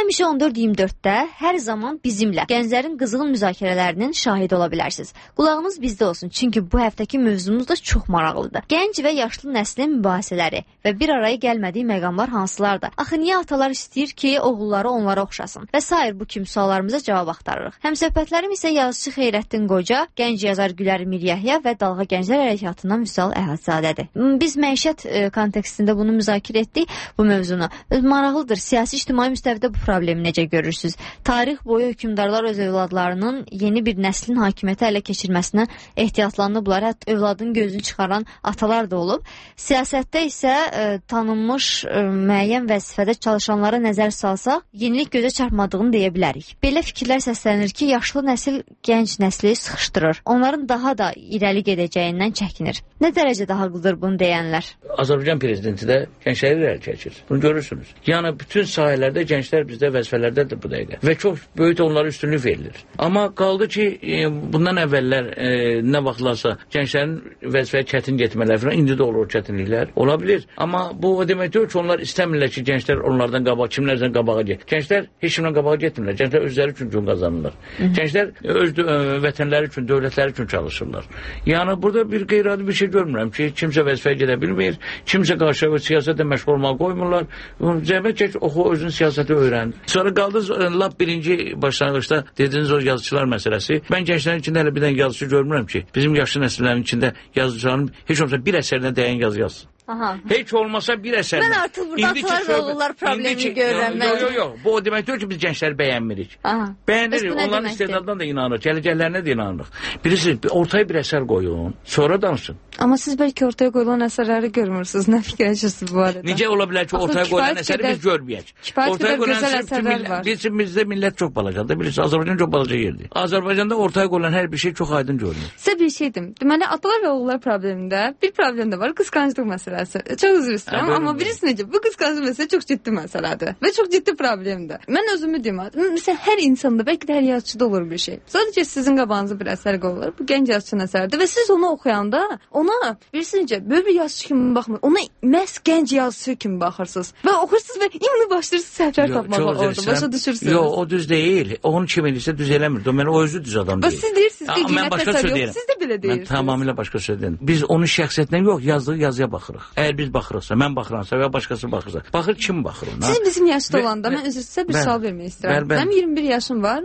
Həmişə 14-24-də hər zaman bizimlə Gənclərin Qızğın müzakirələrinin şahidi ola bilərsiniz. Qulağınız bizdə olsun, çünki bu həftəki mövzumuz da çox maraqlıdır. Gənc və yaşlı nəslin mübahisələri və bir araya gəlmədiyi məqamlar hansılardır? Axı niyə atalar istəyir ki, oğulları onlara oxşasın? Və sair bu kimi suallarımıza cavab axtarırıq. Həmsöhbətlərim isə yazıcı Xeyrəddin Qoca, gənc yazar Gülər Miryəhya və Dalğa Gənclər Hərəkatından Vüsal Əhədzadədir. Biz məişət kontekstində bunu müzakirə etdik, bu mövzunu. Maraqlıdır, siyasi-ictimai müstəvidə bu problemi necə görürsünüz? Tarix boyu hökümdarlar öz övladlarının yeni bir nəslin hakimiyyəti ələ keçirməsinə ehtiyatlanıblar. Hətta övladın gözünü çıxaran atalar da olub. Siyasətdə isə tanınmış müəyyən vəzifədə çalışanlara nəzər salsaq, yenilik gözə çarpmadığını deyə bilərik. Belə fikirlər səslənir ki, yaşlı nəsil gənc nəsli sıxışdırır. Onların daha da irəli gedəcəyindən çəkinir. Nə dərəcədə haqlıdır bunu deyənlər?
Azərbaycan prezidenti də gəncləri irəli çəkir. Bunu görürsünüz. Yəni bütün sahələrdə gənclər bizdə vəzifələrdədir bu dəqiqə və çox böyük onlara üstünlük verilir. Amma qaldı ki, bundan əvvəllər nə vaxtlarsa gənclərin vəzifəyə çətin getmələri falan, indi də olur o çətinliklər. Ola bilir. Amma bu o demək deyil ki, onlar istəmirlər ki, gənclər onlardan qabağa, kimlərdən qabağa get. Gənclər heç kimdən qabağa getmirlər. Gənclər özləri üçün gün qazanırlar. Gənclər öz vətənləri üçün, dövlətləri üçün çalışırlar. Yəni burada bir qeyri-adi bir şey görmürəm ki, kimsə vəzifəyə gedə bilmir, kimsə qarşı siyasətlə məşğul olmağa qoymurlar. Zəhmət çək, oxu, özün siyasəti öyrən. Sonra qaldınız, lap birinci başlanğıçda dediniz o yazıçılar məsələsi. Mən gənclərin içində hələ bir dənə yazıcı görmürəm ki, bizim yaşlı nəsillərin içində yazıcıların heç olmasa bir əsərinə dəyən yazı yazsın.
Aha.
Heç olmasa bir əsər.
Mən artıq burada atalar və oğullar problemi görürəm.
Yox. Bu o demək deyil ki, biz gəncləri bəyənmirik. Bəyənirik, onların istedadından da inanırıq, gələcəklərinə də inanırıq. Bilirsiniz, ortaya bir əsər qoyun, sonra danışın.
Amma siz bəlkə ortaya qoyulan əsərləri görmürsünüz. Nə fikirləşirsiniz bu arada?
Necə ola bilər ki, ortaya qoyulan əsəri biz görməyək?
Kifayət qədər gözəl əsərlər var.
Bizdə millət çox balacadır. Bilirsiniz, Azərbaycan çox balaca yerdir. Azərbaycanda ortaya qoyulan hər bir şey çox aydın görünür.
Sizə bir şey deyim. Deməli, atalar və oğullar problemində bir problem də var, qısqanclıq məsələsi. Çox üzr istəyirəm, amma bilirsiniz necə, bu qısqanclıq məsələsi çox ciddi məsələdir və çox ciddi problemdir. Mən özümü deyim, məsələn, hər insanda, bəlkə də hər yazıçıda olur bir şey. Sadəcə sizin qabağınıza bir əsər qoyulur, bu gənc yazıçının əsəridir və siz onu oxuyanda ona, bilirsiniz necə, böyük bir yazıçı kimi baxmır, ona məhz gənc yazıçı kimi baxırsınız və oxursunuz və indi başlayırsınız səhvlər tapmağa orada, başa düşürsünüz.
Yox, o düz deyil, onun kim edirsə düz eləmir, o özü düz adam deyil.
Siz deyirsiniz ki, qiymət əsər yox, siz də belə deyirsiniz.
Mən tamamilə başqa söz deyirəm. Biz onun şəxsiyyətindən yox, yazdığı yazıya baxırıq. Əgər biz baxırıqsa, mən baxıramsa və başqası baxırsa, baxır kim baxır ona.
Siz bizim yaşda olanda, mən sizə bir sual vermək istəyirəm. Mənim 21 yaşım var,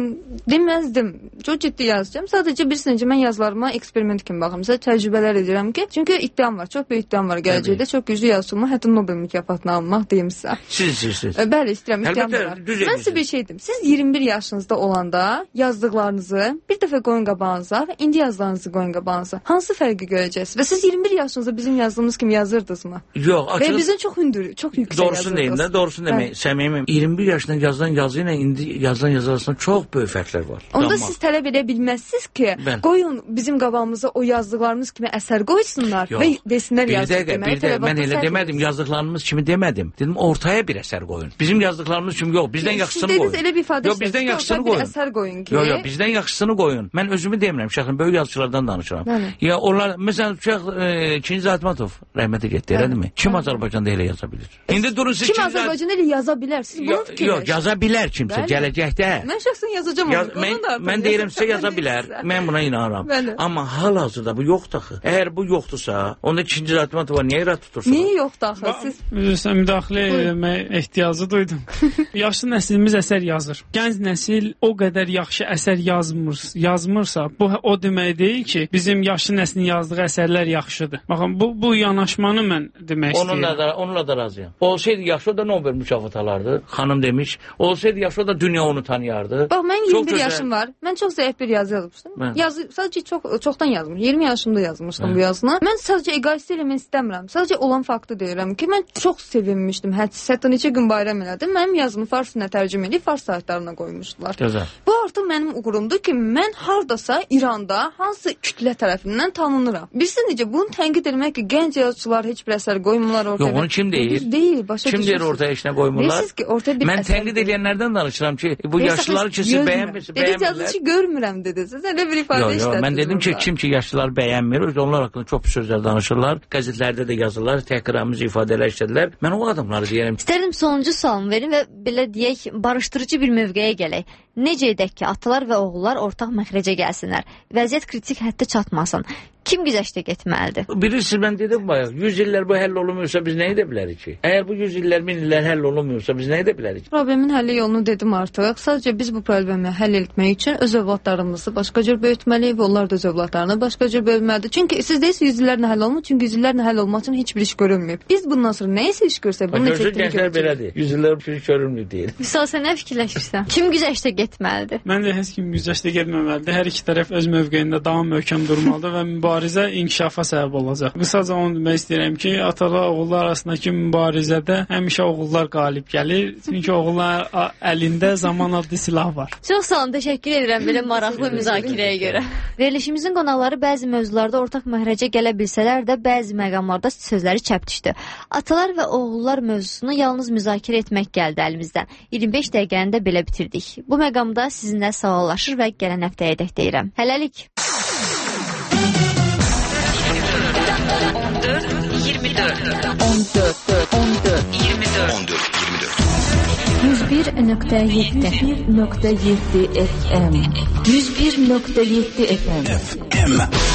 deməzdim, çox ciddi yazacağım. Sadəcə bilirsiniz, mən yazılarıma eksperiment kimi baxıram. Sizə təcrübələr edirəm ki, çünki iddiam var, çox böyük iddiam var gələcəkdə, çox güclü yazıçılma, hətta Nobel mükafatını almaq deyim sizə.
Siz.
Bəli, istəyirəm, iddiam var. Mən sizə bir şey deyim. Siz 21 yaşınızda olanda yazdıqlarınızı bir dəfə qoyun qabağınıza və indi yazdıqlarınızı qoyun qabağınıza. Hansı fərqi görəcəksiniz? Və siz 21 yaşınızda bizim yazdığımız kimi yazırdınızmı?
Yox,
açıqca. Və bizdən çox hündür, çox yüksək
doğrusunu deyim də, doğrusunu demək. Səmimim, 21 yaşında yazılan yazı ilə indi yazılan yazı arasında çox böyük fərqlər var.
Onda siz tələb edə bilməzsiniz ki, qoyun bizim qabağımıza o yazdıqlarımız kimi əsər qoysunlar və desinlər yazıq deməli.
Mən elə demədim, yazdıqlarımız kimi demədim. Dedim, ortaya bir əsər qoyun. Bizim yazdıqlarımız kimi yox, bizdən yaxşısını qoyun.
Siz elə bir ifadə
yox, bizdən yaxşısını qoyun.
Əsər qoyun ki.
Yox, bizdən yaxşısını qoyun. Mən özümü demirəm, şəxsən böyük yazıçılardan danışıram. Ya onlar, məsələn, Çingiz Aytmatov rəhmətə getdi, elədirmi? Kim Azərbaycanda elə yaza bilir? İndi durun siz
kim Azərbaycanda elə yaza bilər? Siz bunu fikirləşin.
Yox, yaza bilər kimsə gələcəkdə.
Mən şəxsən yazacağam onu.
Mən deyirəm sizə yaza bilər. Mən buna inanıram. Amma hal-hazırda bu yoxdur axı. Əgər bu yoxdursa, onda Çingiz Aytmatova niyə irad tutursunuz?
Niyə yoxdur axı?
Siz müdaxilə etmək ehtiyacı duydum. Yaşlı nəslimiz əsər yazır. Gənc nəsil o qədər yaxşı əsər yazmırsa, bu o demək deyil ki, bizim yaşlı nəslin yazdığı əsərlər yaxşıdır. Baxın, bu yanaşmanı mən demək istəyirəm.
Onunla da razıyam. Olsaydı yaxşı o da Nobel mükafatı alardı. Xanım demiş. Olsaydı yaxşı o da dünya onu tanıyardı.
Bax, mən 21 yaşım var. Mən çox zəif bir yazı yazmışdım. Sadəcə çoxdan yazmışdım. 20 yaşımda yazmışdım bu yazını. Mən sadəcə egoist eləmək istəmirəm. Sadəcə olan faktı deyirəm ki, mən çox sevinmişdim. Hətta neçə gün bayram elədim. Mənim yazımı farsına tərcümə edib fars saytlarına qoymuşdular.
Gözəl.
Bu artıq mənim uğurumdur ki, mən hardasa İranda, hansı kütlə tərəfindən tanınıram. Bilirsən necə bunu tənqid etmək ki, gənc yazıçılar heç bir əsər qoymurlar ortaya.
Yox, onu kim deyir?
Deyil, başa
kim deyir ortaya heç nə qoymurlar? Mən tənqid edənlərdən danışıram ki, bu yaşlıları ki, siz bəyənmirsiniz.
Yazıcı görmürəm dediniz. Elə bir ifadə işlədiniz.
Mən dedim ki, kim ki yaşlılar bəyənmir, onlar haqqında çox pis sözlər danışırlar. Qəzetlərdə də yazırlar, təhqiramiz ifadələr işlədilər. Mən o adamları deyirəm.
İstərdim sonuncu sualımı verin və belə deyək, barışdırıcı bir mövqeyə gələk. Necə edək ki, atalar və oğullar ortaq məxrəcə gəlsinlər? Vəziyyət kritik həddə çatmasın. Kim güzəştə getməlidir?
Bilirsiniz, mən dedim bayaq, 100 illər bu həll olunmuyorsa biz nə edə bilərik ki? Əgər bu 100 illər, 1000 illər həll olunmuyorsa biz nə edə bilərik?
Problemin həlli yolunu dedim artıq. Sadəcə biz bu problemi həll etmək üçün öz övladlarımızı başqa cür böyütməliyik və onlar da öz övladlarını başqa cür böyütməlidir. Çünki siz deyirsiniz 100 illərlə həll olmur, çünki 100 illərlə həll olmaq üçün heç bir iş görünməyib. Biz bundan sonra nə isə iş görsək, bunu necə etdiyini görəcəyik.
Belədir. 100 illər bir iş görünmür deyil.
Misal sən nə fikirləşirsən? Kim güzəştə getməlidir?
Məncə heç kim güzəştə getməməlidir. Hər iki tərəf öz mövqeyində daha möhkəm durmalıdır və mübarizə inkişafa səbəb olacaq. Qısaca onu demək istəyirəm ki, atalar oğullar arasındakı mübarizədə həmişə oğullar qalib gəlir. Çünki oğullar əlində zaman adlı silah var.
Çox sağ olun, təşəkkür edirəm belə maraqlı müzakirəyə görə. Verilişimizin qonaqları bəzi mövzularda ortaq məhrəcə gələ bilsələr də bəzi məqamlarda sözləri çəp düşdü. Atalar və oğullar mövzusunu yalnız müzakirə etmək gəldi əlimizdən. 25 dəqiqəni də belə bitirdik. Bu məqamda sizinlə sağollaşır və gələn həftəyə dək deyirəm. Hələlik.
101.7 FM 101.7 FM